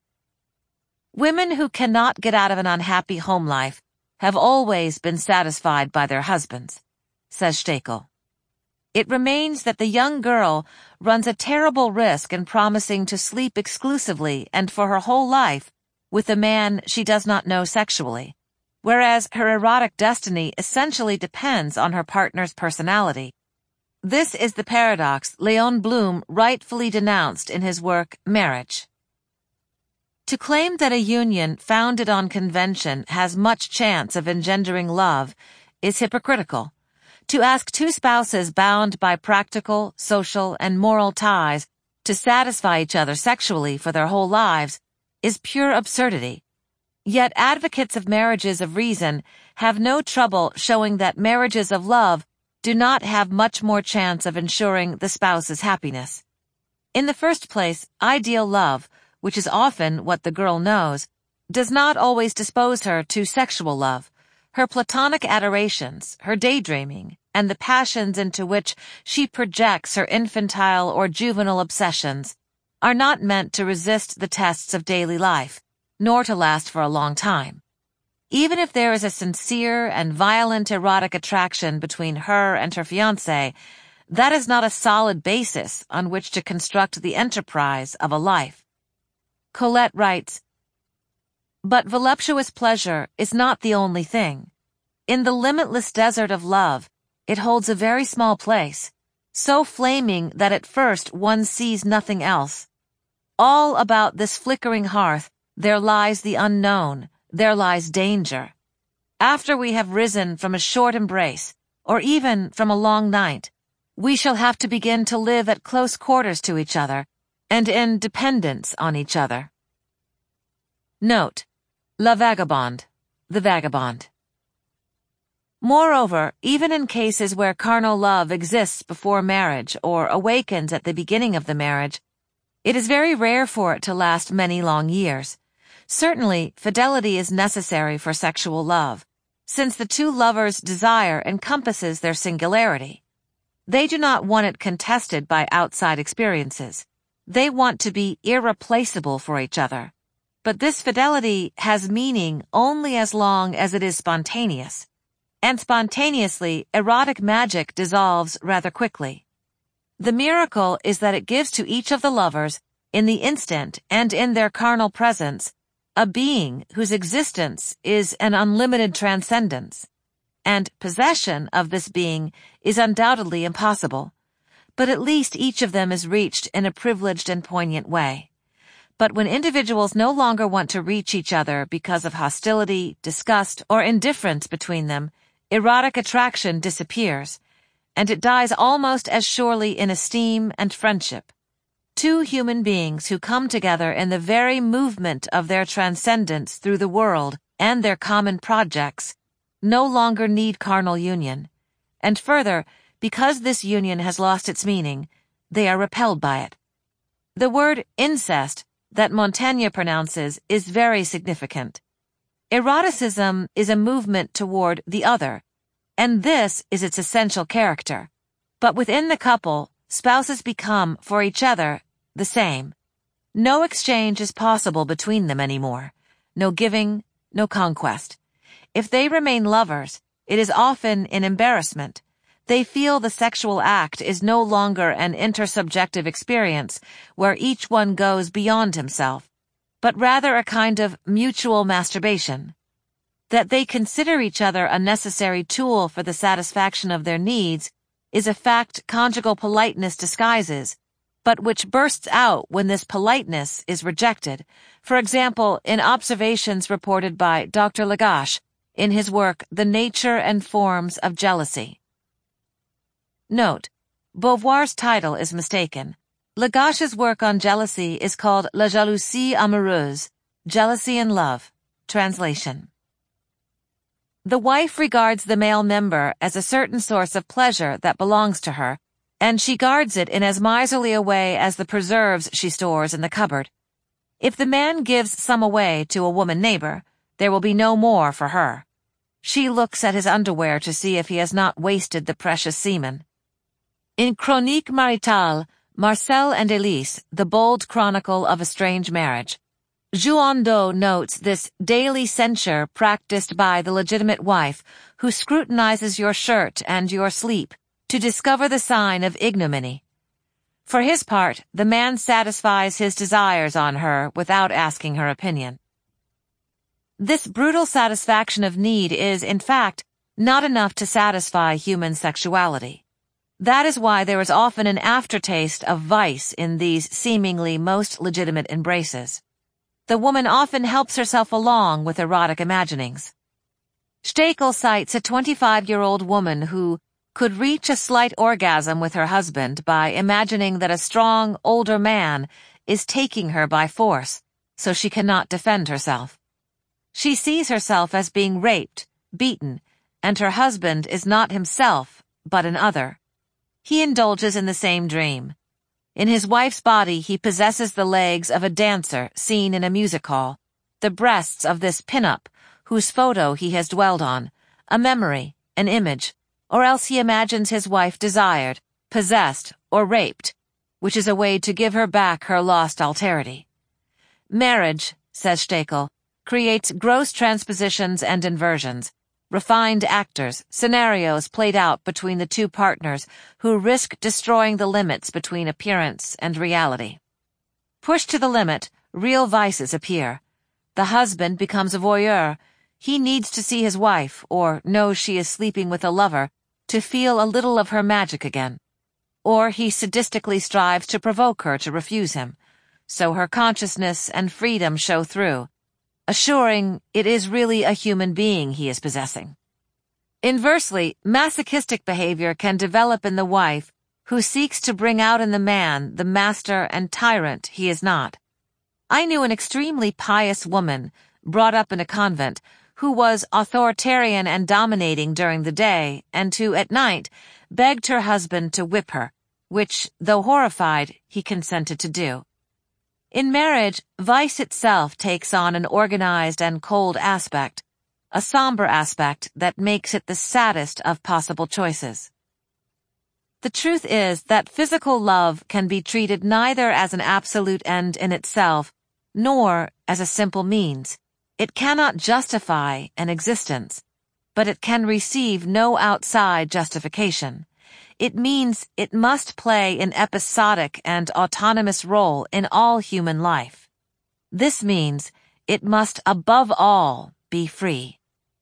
Women who cannot get out of an unhappy home life have always been satisfied by their husbands, says Stekel. It remains that the young girl runs a terrible risk in promising to sleep exclusively and for her whole life with a man she does not know sexually, whereas her erotic destiny essentially depends on her partner's personality. This is the paradox Leon Blum rightfully denounced in his work Marriage. To claim that a union founded on convention has much chance of engendering love is hypocritical. To ask two spouses bound by practical, social, and moral ties to satisfy each other sexually for their whole lives is pure absurdity. Yet advocates of marriages of reason have no trouble showing that marriages of love do not have much more chance of ensuring the spouse's happiness. In the first place, ideal love, which is often what the girl knows, does not always dispose her to sexual love. Her platonic adorations, her daydreaming, and the passions into which she projects her infantile or juvenile obsessions are not meant to resist the tests of daily life, nor to last for a long time. Even if there is a sincere and violent erotic attraction between her and her fiancé, that is not a solid basis on which to construct the enterprise of a life. Colette writes, "But voluptuous pleasure is not the only thing. In the limitless desert of love, it holds a very small place, so flaming that at first one sees nothing else. All about this flickering hearth there lies the unknown, there lies danger. After we have risen from a short embrace, or even from a long night, we shall have to begin to live at close quarters to each other, and in dependence on each other." Note: La Vagabonde, the vagabond. Moreover, even in cases where carnal love exists before marriage or awakens at the beginning of the marriage, it is very rare for it to last many long years. Certainly, fidelity is necessary for sexual love, since the two lovers' desire encompasses their singularity. They do not want it contested by outside experiences. They want to be irreplaceable for each other. But this fidelity has meaning only as long as it is spontaneous. And spontaneously, erotic magic dissolves rather quickly. The miracle is that it gives to each of the lovers, in the instant and in their carnal presence, a being whose existence is an unlimited transcendence, and possession of this being is undoubtedly impossible, but at least each of them is reached in a privileged and poignant way. But when individuals no longer want to reach each other because of hostility, disgust, or indifference between them, erotic attraction disappears, and it dies almost as surely in esteem and friendship. Two human beings who come together in the very movement of their transcendence through the world and their common projects no longer need carnal union, and further, because this union has lost its meaning, they are repelled by it. The word incest that Montaigne pronounces is very significant. Eroticism is a movement toward the other, and this is its essential character. But within the couple, spouses become, for each other, the same. No exchange is possible between them anymore. No giving, no conquest. If they remain lovers, it is often an embarrassment. They feel the sexual act is no longer an intersubjective experience where each one goes beyond himself, but rather a kind of mutual masturbation. That they consider each other a necessary tool for the satisfaction of their needs is a fact conjugal politeness disguises, but which bursts out when this politeness is rejected, for example, in observations reported by Doctor Lagache in his work The Nature and Forms of Jealousy. Note: Beauvoir's title is mistaken. Lagache's work on jealousy is called La Jalousie amoureuse, Jealousy in Love. Translation. The wife regards the male member as a certain source of pleasure that belongs to her, and she guards it in as miserly a way as the preserves she stores in the cupboard. If the man gives some away to a woman neighbor, there will be no more for her. She looks at his underwear to see if he has not wasted the precious semen. In Chronique Maritale, Marcel and Elise, the bold chronicle of a strange marriage, Jouandeau notes this daily censure practiced by the legitimate wife who scrutinizes your shirt and your sleep to discover the sign of ignominy. For his part, the man satisfies his desires on her without asking her opinion. This brutal satisfaction of need is, in fact, not enough to satisfy human sexuality. That is why there is often an aftertaste of vice in these seemingly most legitimate embraces. The woman often helps herself along with erotic imaginings. Stekel cites a twenty-five-year-old woman who could reach a slight orgasm with her husband by imagining that a strong, older man is taking her by force, so she cannot defend herself. She sees herself as being raped, beaten, and her husband is not himself, but an other. He indulges in the same dream. In his wife's body he possesses the legs of a dancer seen in a music hall, the breasts of this pin-up, whose photo he has dwelled on, a memory, an image, or else he imagines his wife desired, possessed, or raped, which is a way to give her back her lost alterity. Marriage, says Stekel, creates gross transpositions and inversions, refined actors, scenarios played out between the two partners who risk destroying the limits between appearance and reality. Pushed to the limit, real vices appear. The husband becomes a voyeur. He needs to see his wife, or knows she is sleeping with a lover, to feel a little of her magic again. Or he sadistically strives to provoke her to refuse him, so her consciousness and freedom show through, assuring it is really a human being he is possessing. Inversely, masochistic behavior can develop in the wife who seeks to bring out in the man the master and tyrant he is not. I knew an extremely pious woman, brought up in a convent, who was authoritarian and dominating during the day, and who, at night, begged her husband to whip her, which, though horrified, he consented to do. In marriage, vice itself takes on an organized and cold aspect, a somber aspect that makes it the saddest of possible choices. The truth is that physical love can be treated neither as an absolute end in itself, nor as a simple means. It cannot justify an existence, but it can receive no outside justification. It means it must play an episodic and autonomous role in all human life. This means It must above all be free.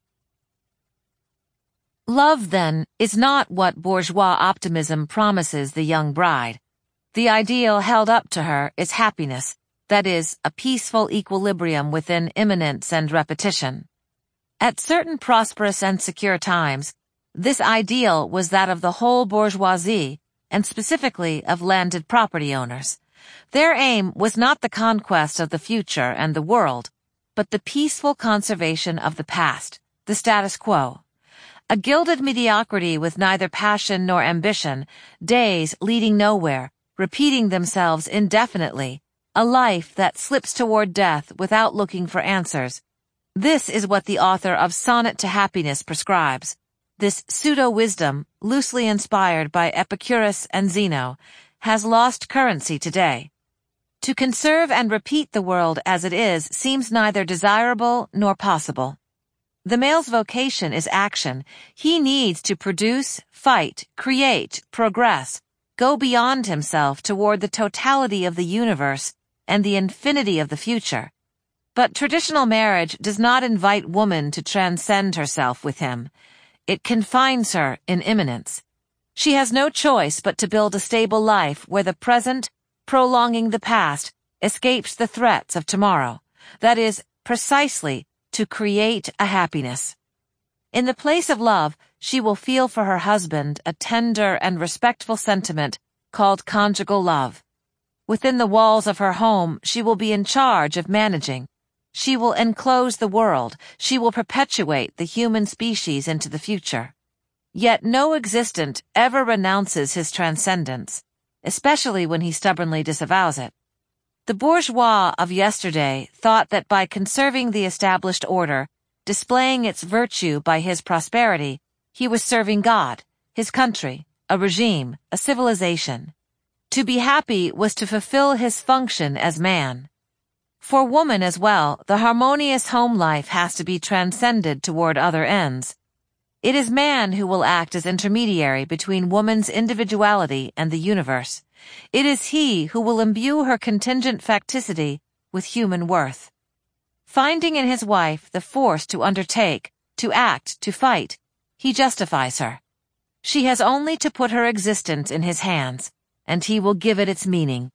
Love, then, is not what bourgeois optimism promises the young bride. The ideal held up to her is happiness, that is, a peaceful equilibrium within immanence and repetition. At certain prosperous and secure times, this ideal was that of the whole bourgeoisie, and specifically of landed property owners. Their aim was not the conquest of the future and the world, but the peaceful conservation of the past, the status quo. A gilded mediocrity with neither passion nor ambition, days leading nowhere, repeating themselves indefinitely, a life that slips toward death without looking for answers. This is what the author of Sonnet to Happiness prescribes. This pseudo-wisdom, loosely inspired by Epicurus and Zeno, has lost currency today. To conserve and repeat the world as it is seems neither desirable nor possible. The male's vocation is action. He needs to produce, fight, create, progress, go beyond himself toward the totality of the universe and the infinity of the future. But traditional marriage does not invite woman to transcend herself with him. It confines her in immanence. She has no choice but to build a stable life where the present, prolonging the past, escapes the threats of tomorrow. That is, precisely, to create a happiness. In the place of love, she will feel for her husband a tender and respectful sentiment called conjugal love. Within the walls of her home, she will be in charge of managing. She will enclose the world. She will perpetuate the human species into the future. Yet no existent ever renounces his transcendence, especially when he stubbornly disavows it. The bourgeois of yesterday thought that by conserving the established order, displaying its virtue by his prosperity, he was serving God, his country, a regime, a civilization. To be happy was to fulfill his function as man. For woman as well, the harmonious home life has to be transcended toward other ends. It is man who will act as intermediary between woman's individuality and the universe. It is he who will imbue her contingent facticity with human worth. Finding in his wife the force to undertake, to act, to fight, he justifies her. She has only to put her existence in his hands, and he will give it its meaning.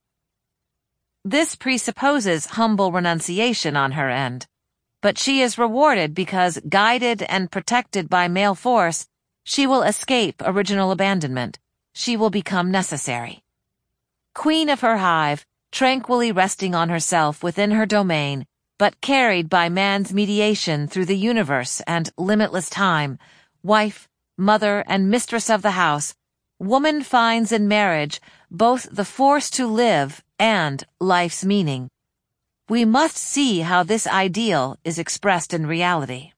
This presupposes humble renunciation on her end, but she is rewarded because, guided and protected by male force, she will escape original abandonment. She will become necessary. Queen of her hive, tranquilly resting on herself within her domain, but carried by man's mediation through the universe and limitless time, wife, mother, and mistress of the house, woman finds in marriage both the force to live and life's meaning. We must see how this ideal is expressed in reality.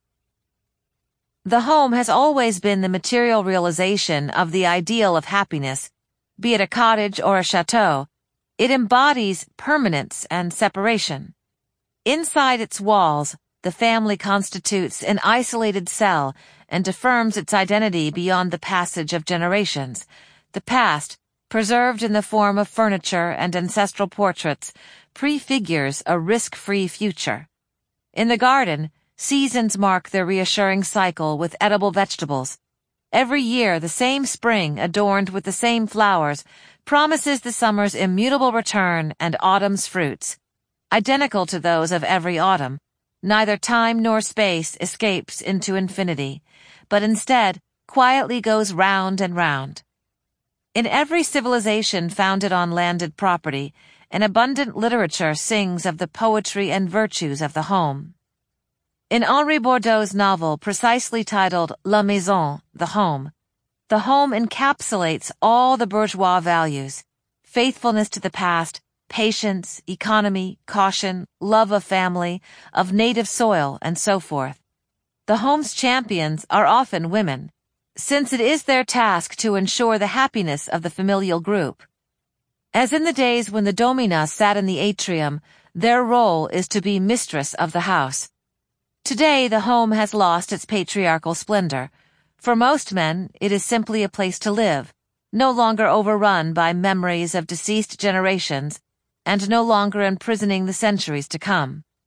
The home has always been the material realization of the ideal of happiness. Be it a cottage or a chateau, it embodies permanence and separation. Inside its walls, the family constitutes an isolated cell and affirms its identity beyond the passage of generations. The past, preserved in the form of furniture and ancestral portraits, prefigures a risk-free future. In the garden, seasons mark their reassuring cycle with edible vegetables. Every year, the same spring, adorned with the same flowers, promises the summer's immutable return and autumn's fruits. Identical to those of every autumn, neither time nor space escapes into infinity, but instead quietly goes round and round. In every civilization founded on landed property, an abundant literature sings of the poetry and virtues of the home. In Henri Bordeaux's novel precisely titled La Maison, The Home, the home encapsulates all the bourgeois values: faithfulness to the past, patience, economy, caution, love of family, of native soil, and so forth. The home's champions are often women, since it is their task to ensure the happiness of the familial group. As in the days when the domina sat in the atrium, their role is to be mistress of the house. Today, the home has lost its patriarchal splendor. For most men, it is simply a place to live, no longer overrun by memories of deceased generations, and no longer imprisoning the centuries to come.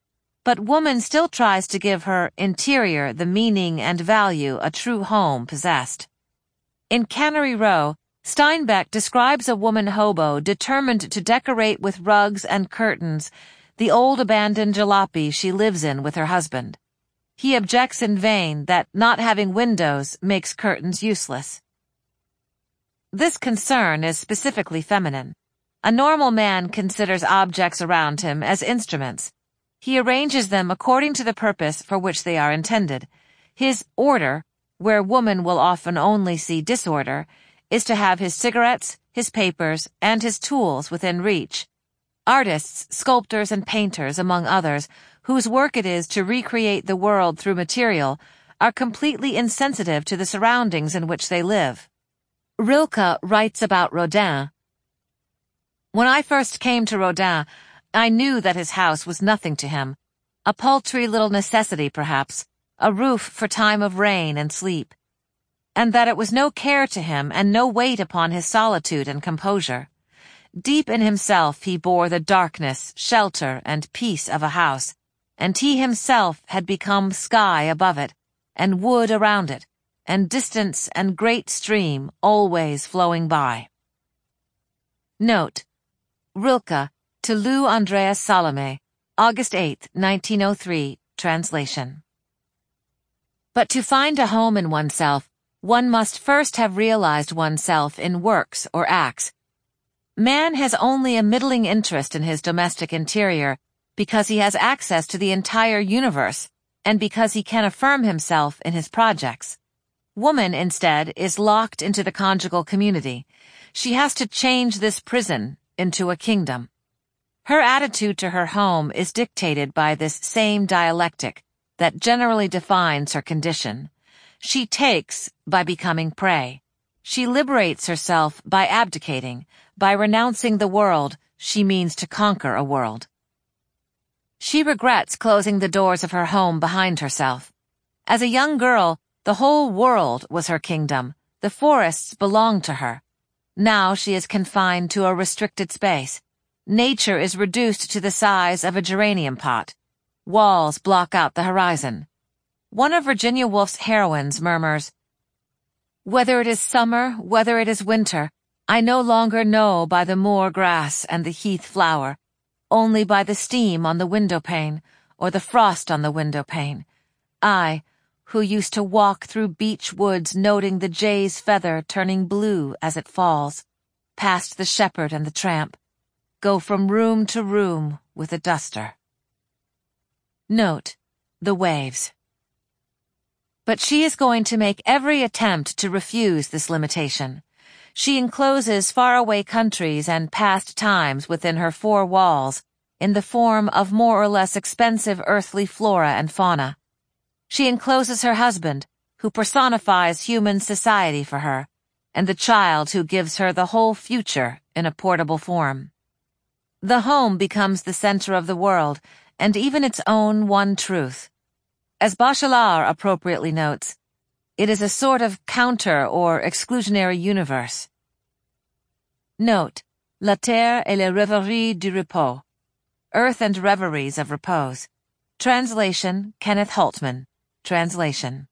but woman still tries to give her interior the meaning and value a true home possessed. In Cannery Row, Steinbeck describes a woman hobo determined to decorate with rugs and curtains the old abandoned jalopy she lives in with her husband. He objects in vain that not having windows makes curtains useless. This concern is specifically feminine. A normal man considers objects around him as instruments. He arranges them according to the purpose for which they are intended. His order, where woman will often only see disorder, is to have his cigarettes, his papers, and his tools within reach. Artists, sculptors, and painters, among others, whose work it is to recreate the world through material, are completely insensitive to the surroundings in which they live. Rilke writes about Rodin. When I first came to Rodin, I knew that his house was nothing to him, a paltry little necessity perhaps, a roof for time of rain and sleep, and that it was no care to him and no weight upon his solitude and composure. Deep in himself he bore the darkness, shelter, and peace of a house, and he himself had become sky above it, and wood around it, and distance and great stream always flowing by. Note: Rilke to Lou Andreas Salome, August eighth, nineteen oh three, translation. But to find a home in oneself, one must first have realized oneself in works or acts. Man has only a middling interest in his domestic interior because he has access to the entire universe and because he can affirm himself in his projects. Woman, instead, is locked into the conjugal community. She has to change this prison into a kingdom. Her attitude to her home is dictated by this same dialectic that generally defines her condition. She takes by becoming prey. She liberates herself by abdicating. By renouncing the world, she means to conquer a world. She regrets closing the doors of her home behind herself. As a young girl, the whole world was her kingdom. The forests belonged to her. Now she is confined to a restricted space. Nature is reduced to the size of a geranium pot. Walls block out the horizon. One of Virginia Woolf's heroines murmurs, "Whether it is summer, whether it is winter, I no longer know by the moor grass and the heath flower, only by the steam on the window pane, or the frost on the window pane. I, who used to walk through beech woods noting the jay's feather turning blue as it falls, past the shepherd and the tramp, go from room to room with a duster." Note: the waves. But she is going to make every attempt to refuse this limitation. She encloses faraway countries and past times within her four walls in the form of more or less expensive earthly flora and fauna. She encloses her husband, who personifies human society for her, and the child who gives her the whole future in a portable form. The home becomes the center of the world, and even its own one truth. As Bachelard appropriately notes, it is a sort of counter or exclusionary universe. Note: La Terre et les Rêveries du Repos, Earth and Reveries of Repose. Translation: Kenneth Haltman. Translation.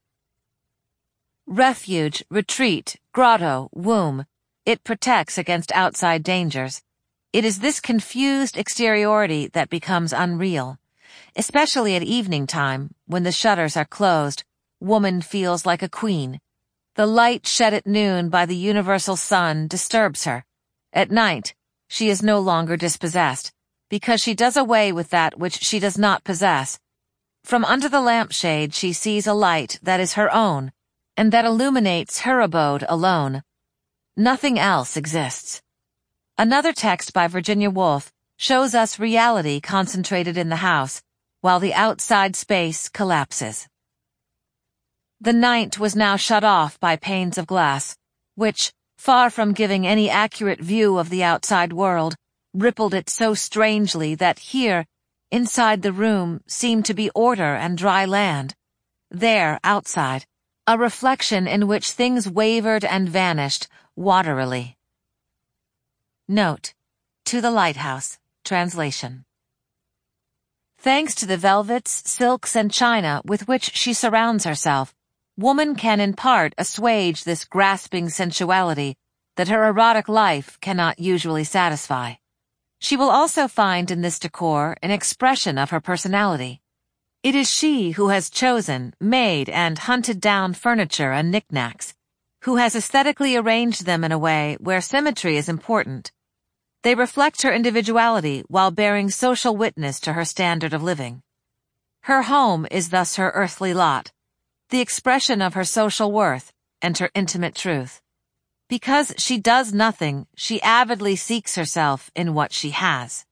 Refuge, retreat, grotto, womb. It protects against outside dangers. It is this confused exteriority that becomes unreal. Especially at evening time, when the shutters are closed, woman feels like a queen. The light shed at noon by the universal sun disturbs her. At night, she is no longer dispossessed, because she does away with that which she does not possess. From under the lampshade she sees a light that is her own, and that illuminates her abode alone. Nothing else exists. Another text by Virginia Woolf shows us reality concentrated in the house, while the outside space collapses. The night was now shut off by panes of glass, which, far from giving any accurate view of the outside world, rippled it so strangely that here, inside the room, seemed to be order and dry land. There, outside, a reflection in which things wavered and vanished, waterily. Note: To the Lighthouse. Translation. Thanks to the velvets, silks, and china with which she surrounds herself, woman can in part assuage this grasping sensuality that her erotic life cannot usually satisfy. She will also find in this decor an expression of her personality. It is she who has chosen, made, and hunted down furniture and knickknacks, who has aesthetically arranged them in a way where symmetry is important. They reflect her individuality while bearing social witness to her standard of living. Her home is thus her earthly lot, the expression of her social worth and her intimate truth. Because she does nothing, she avidly seeks herself in what she has.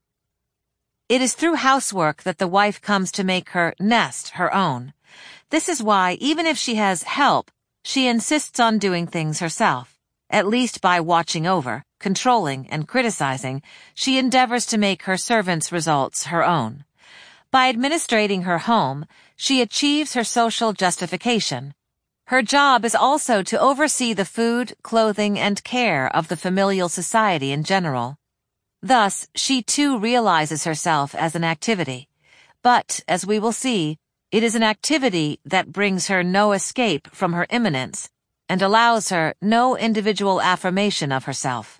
It is through housework that the wife comes to make her nest her own. This is why, even if she has help, she insists on doing things herself. At least by watching over, controlling, and criticizing, she endeavors to make her servants' results her own. By administrating her home, she achieves her social justification. Her job is also to oversee the food, clothing, and care of the familial society in general. Thus, she too realizes herself as an activity. But, as we will see, it is an activity that brings her no escape from her immanence and allows her no individual affirmation of herself.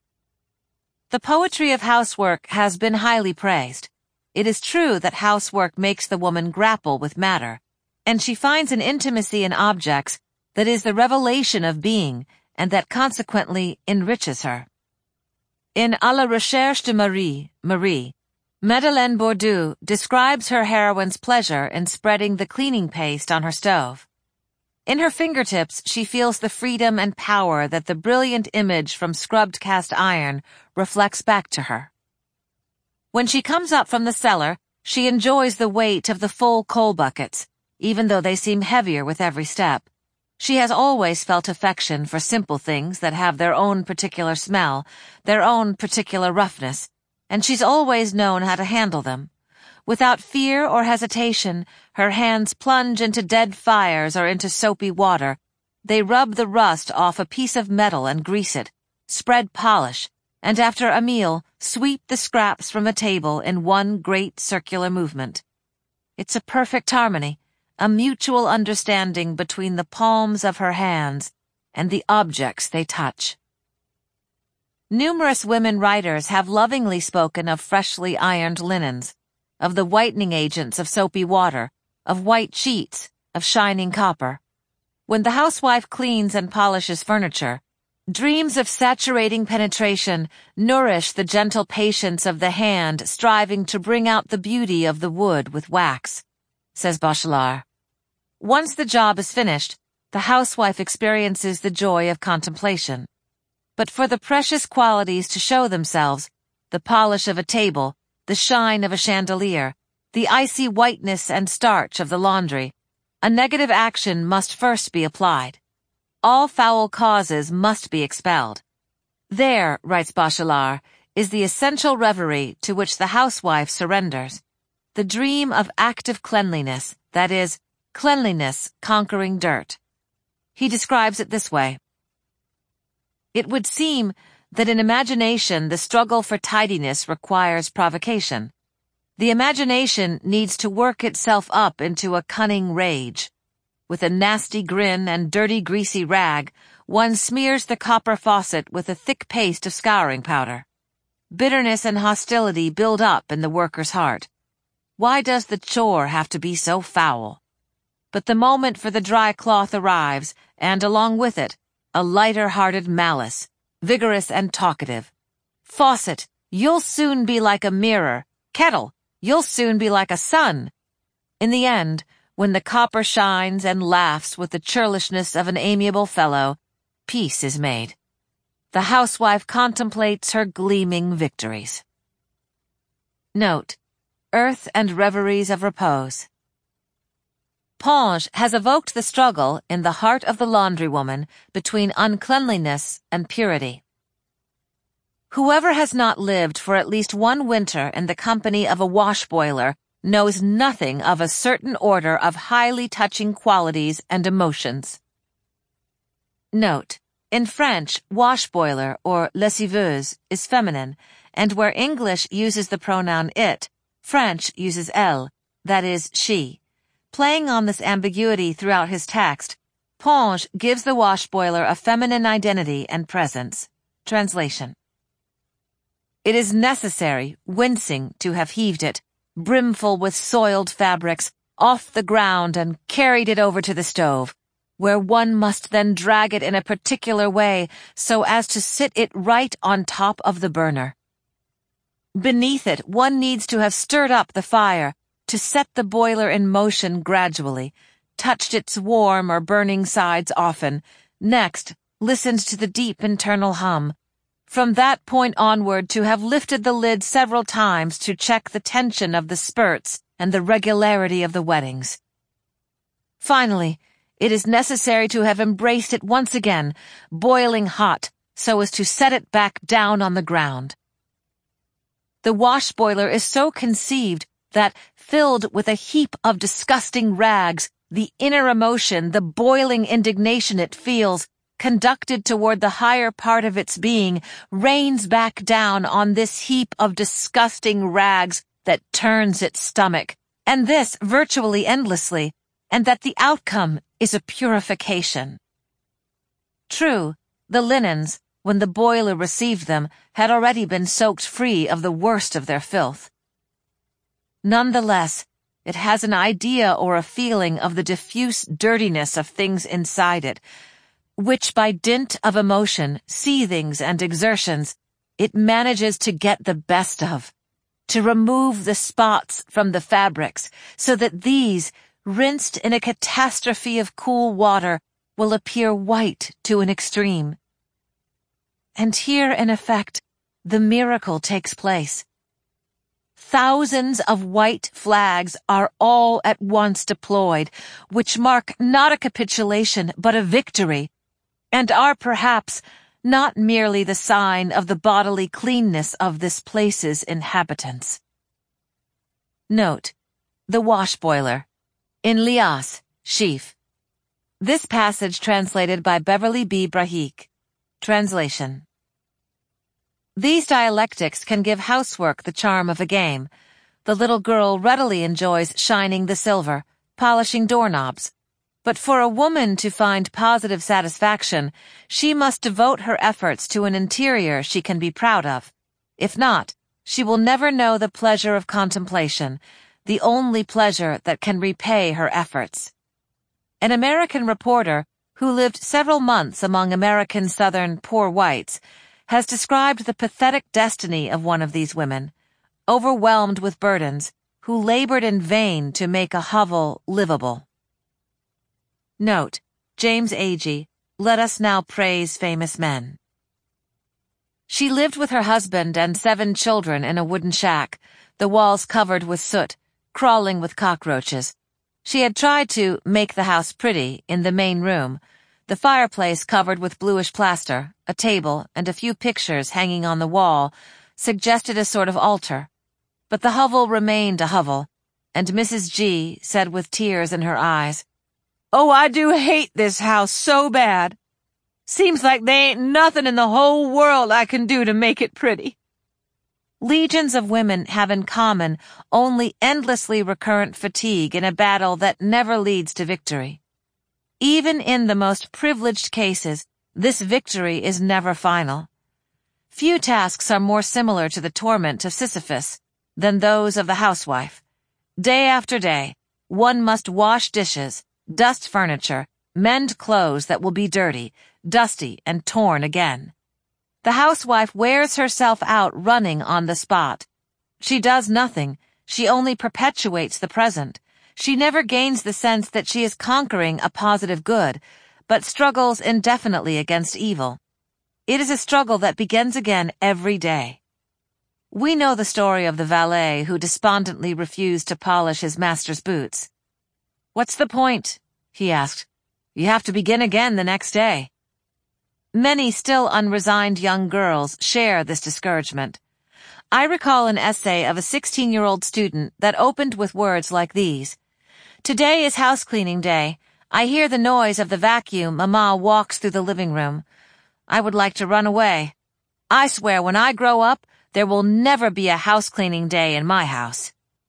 The poetry of housework has been highly praised. It is true that housework makes the woman grapple with matter, and she finds an intimacy in objects that is the revelation of being and that consequently enriches her. In À la recherche de Marie, Marie, Madeleine Bourdieu describes her heroine's pleasure in spreading the cleaning paste on her stove. In her fingertips, she feels the freedom and power that the brilliant image from scrubbed cast iron reflects back to her. When she comes up from the cellar, she enjoys the weight of the full coal buckets, even though they seem heavier with every step. She has always felt affection for simple things that have their own particular smell, their own particular roughness, and she's always known how to handle them. Without fear or hesitation, her hands plunge into dead fires or into soapy water. They rub the rust off a piece of metal and grease it, spread polish, and after a meal, sweep the scraps from a table in one great circular movement. It's a perfect harmony, a mutual understanding between the palms of her hands and the objects they touch. Numerous women writers have lovingly spoken of freshly ironed linens, of the whitening agents of soapy water, of white sheets, of shining copper. When the housewife cleans and polishes furniture, dreams of saturating penetration nourish the gentle patience of the hand striving to bring out the beauty of the wood with wax, says Bachelard. Once the job is finished, the housewife experiences the joy of contemplation. But for the precious qualities to show themselves, the polish of a table, the shine of a chandelier, the icy whiteness and starch of the laundry, a negative action must first be applied. All foul causes must be expelled. There, writes Bachelard, is the essential reverie to which the housewife surrenders, the dream of active cleanliness, that is, cleanliness conquering dirt. He describes it this way. It would seem that in imagination the struggle for tidiness requires provocation. The imagination needs to work itself up into a cunning rage. With a nasty grin and dirty greasy rag, one smears the copper faucet with a thick paste of scouring powder. Bitterness and hostility build up in the worker's heart. Why does the chore have to be so foul? But the moment for the dry cloth arrives, and along with it, a lighter-hearted malice, vigorous and talkative. Faucet, you'll soon be like a mirror. Kettle, you'll soon be like a sun. In the end, when the copper shines and laughs with the churlishness of an amiable fellow, peace is made. The housewife contemplates her gleaming victories. Note: Earth and Reveries of Repose. Ponge has evoked the struggle in the heart of the laundrywoman between uncleanliness and purity. Whoever has not lived for at least one winter in the company of a wash boiler knows nothing of a certain order of highly touching qualities and emotions. Note: in French, wash boiler or lessiveuse is feminine, and where English uses the pronoun it, French uses elle, that is, she. Playing on this ambiguity throughout his text, Ponge gives the wash boiler a feminine identity and presence. Translation. It is necessary, wincing, to have heaved it, brimful with soiled fabrics, off the ground and carried it over to the stove, where one must then drag it in a particular way so as to sit it right on top of the burner. Beneath it, one needs to have stirred up the fire, to set the boiler in motion gradually, touched its warm or burning sides often, next listened to the deep internal hum. From that point onward to have lifted the lid several times to check the tension of the spurts and the regularity of the wettings. Finally, it is necessary to have embraced it once again, boiling hot, so as to set it back down on the ground. The wash boiler is so conceived that, filled with a heap of disgusting rags, the inner emotion, the boiling indignation it feels, conducted toward the higher part of its being, rains back down on this heap of disgusting rags that turns its stomach, and this virtually endlessly, and that the outcome is a purification. True, the linens, when the boiler received them, had already been soaked free of the worst of their filth. Nonetheless, it has an idea or a feeling of the diffuse dirtiness of things inside it, which by dint of emotion, seethings, and exertions, it manages to get the best of, to remove the spots from the fabrics, so that these, rinsed in a catastrophe of cool water, will appear white to an extreme. And here, in effect, the miracle takes place. Thousands of white flags are all at once deployed, which mark not a capitulation but a victory, and are perhaps not merely the sign of the bodily cleanness of this place's inhabitants. Note: the wash boiler. In Lias, Sheaf. This passage translated by Beverly B. Brahik. Translation. These dialectics can give housework the charm of a game. The little girl readily enjoys shining the silver, polishing doorknobs. But for a woman to find positive satisfaction, she must devote her efforts to an interior she can be proud of. If not, she will never know the pleasure of contemplation, the only pleasure that can repay her efforts. An American reporter, who lived several months among American Southern poor whites, has described the pathetic destiny of one of these women, overwhelmed with burdens, who labored in vain to make a hovel livable. Note: James Agee, Let Us Now Praise Famous Men. She lived with her husband and seven children in a wooden shack, the walls covered with soot, crawling with cockroaches. She had tried to make the house pretty in the main room, the fireplace covered with bluish plaster, a table, and a few pictures hanging on the wall suggested a sort of altar. But the hovel remained a hovel, and Missus G said with tears in her eyes, "Oh, I do hate this house so bad. Seems like they ain't nothing in the whole world I can do to make it pretty." Legions of women have in common only endlessly recurrent fatigue in a battle that never leads to victory. Even in the most privileged cases, this victory is never final. Few tasks are more similar to the torment of Sisyphus than those of the housewife. Day after day, one must wash dishes, dust furniture, mend clothes that will be dirty, dusty, and torn again. The housewife wears herself out running on the spot. She does nothing. She only perpetuates the present. She never gains the sense that she is conquering a positive good, but struggles indefinitely against evil. It is a struggle that begins again every day. We know the story of the valet who despondently refused to polish his master's boots. "What's the point?" he asked. "You have to begin again the next day." Many still unresigned young girls share this discouragement. I recall an essay of a sixteen-year-old student that opened with words like these: "Today is house cleaning day. I hear the noise of the vacuum Mama walks through the living room. I would like to run away. I swear when I grow up, there will never be a house cleaning day in my house."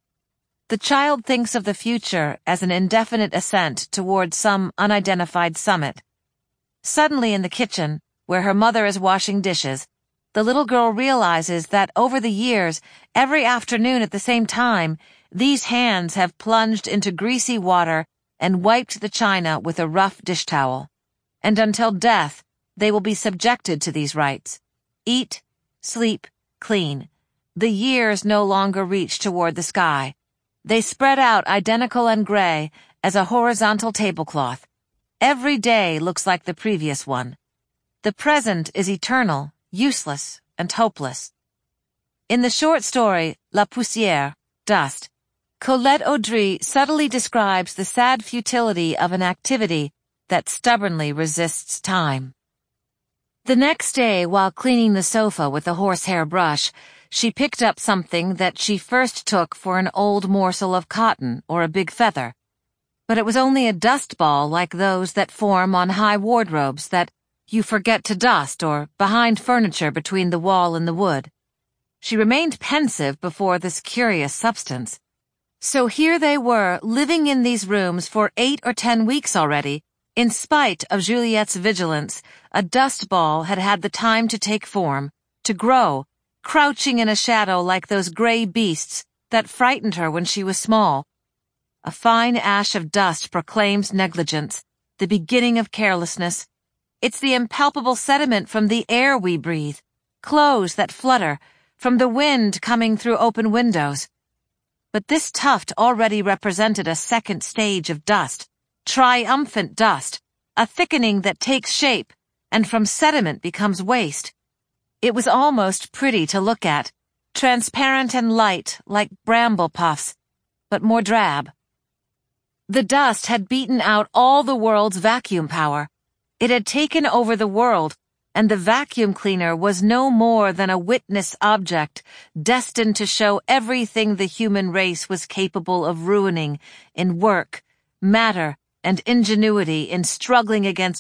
The child thinks of the future as an indefinite ascent towards some unidentified summit. Suddenly in the kitchen, where her mother is washing dishes, the little girl realizes that over the years, every afternoon at the same time, these hands have plunged into greasy water and wiped the china with a rough dish towel. And until death, they will be subjected to these rites. Eat, sleep, clean. The years no longer reach toward the sky. They spread out identical and gray as a horizontal tablecloth. Every day looks like the previous one. The present is eternal, useless, and hopeless. In the short story, La Poussière, Dust, Colette Audry subtly describes the sad futility of an activity that stubbornly resists time. The next day, while cleaning the sofa with a horsehair brush, she picked up something that she first took for an old morsel of cotton or a big feather. But it was only a dust ball like those that form on high wardrobes that you forget to dust or behind furniture between the wall and the wood. She remained pensive before this curious substance. So here they were, living in these rooms for eight or ten weeks already. In spite of Juliette's vigilance, a dust ball had had the time to take form, to grow, crouching in a shadow like those gray beasts that frightened her when she was small. A fine ash of dust proclaims negligence, the beginning of carelessness. It's the impalpable sediment from the air we breathe, clothes that flutter, from the wind coming through open windows. But this tuft already represented a second stage of dust, triumphant dust, a thickening that takes shape, and from sediment becomes waste. It was almost pretty to look at, transparent and light like bramble puffs, but more drab. The dust had beaten out all the world's vacuum power. It had taken over the world, and the vacuum cleaner was no more than a witness object destined to show everything the human race was capable of ruining in work, matter, and ingenuity in struggling against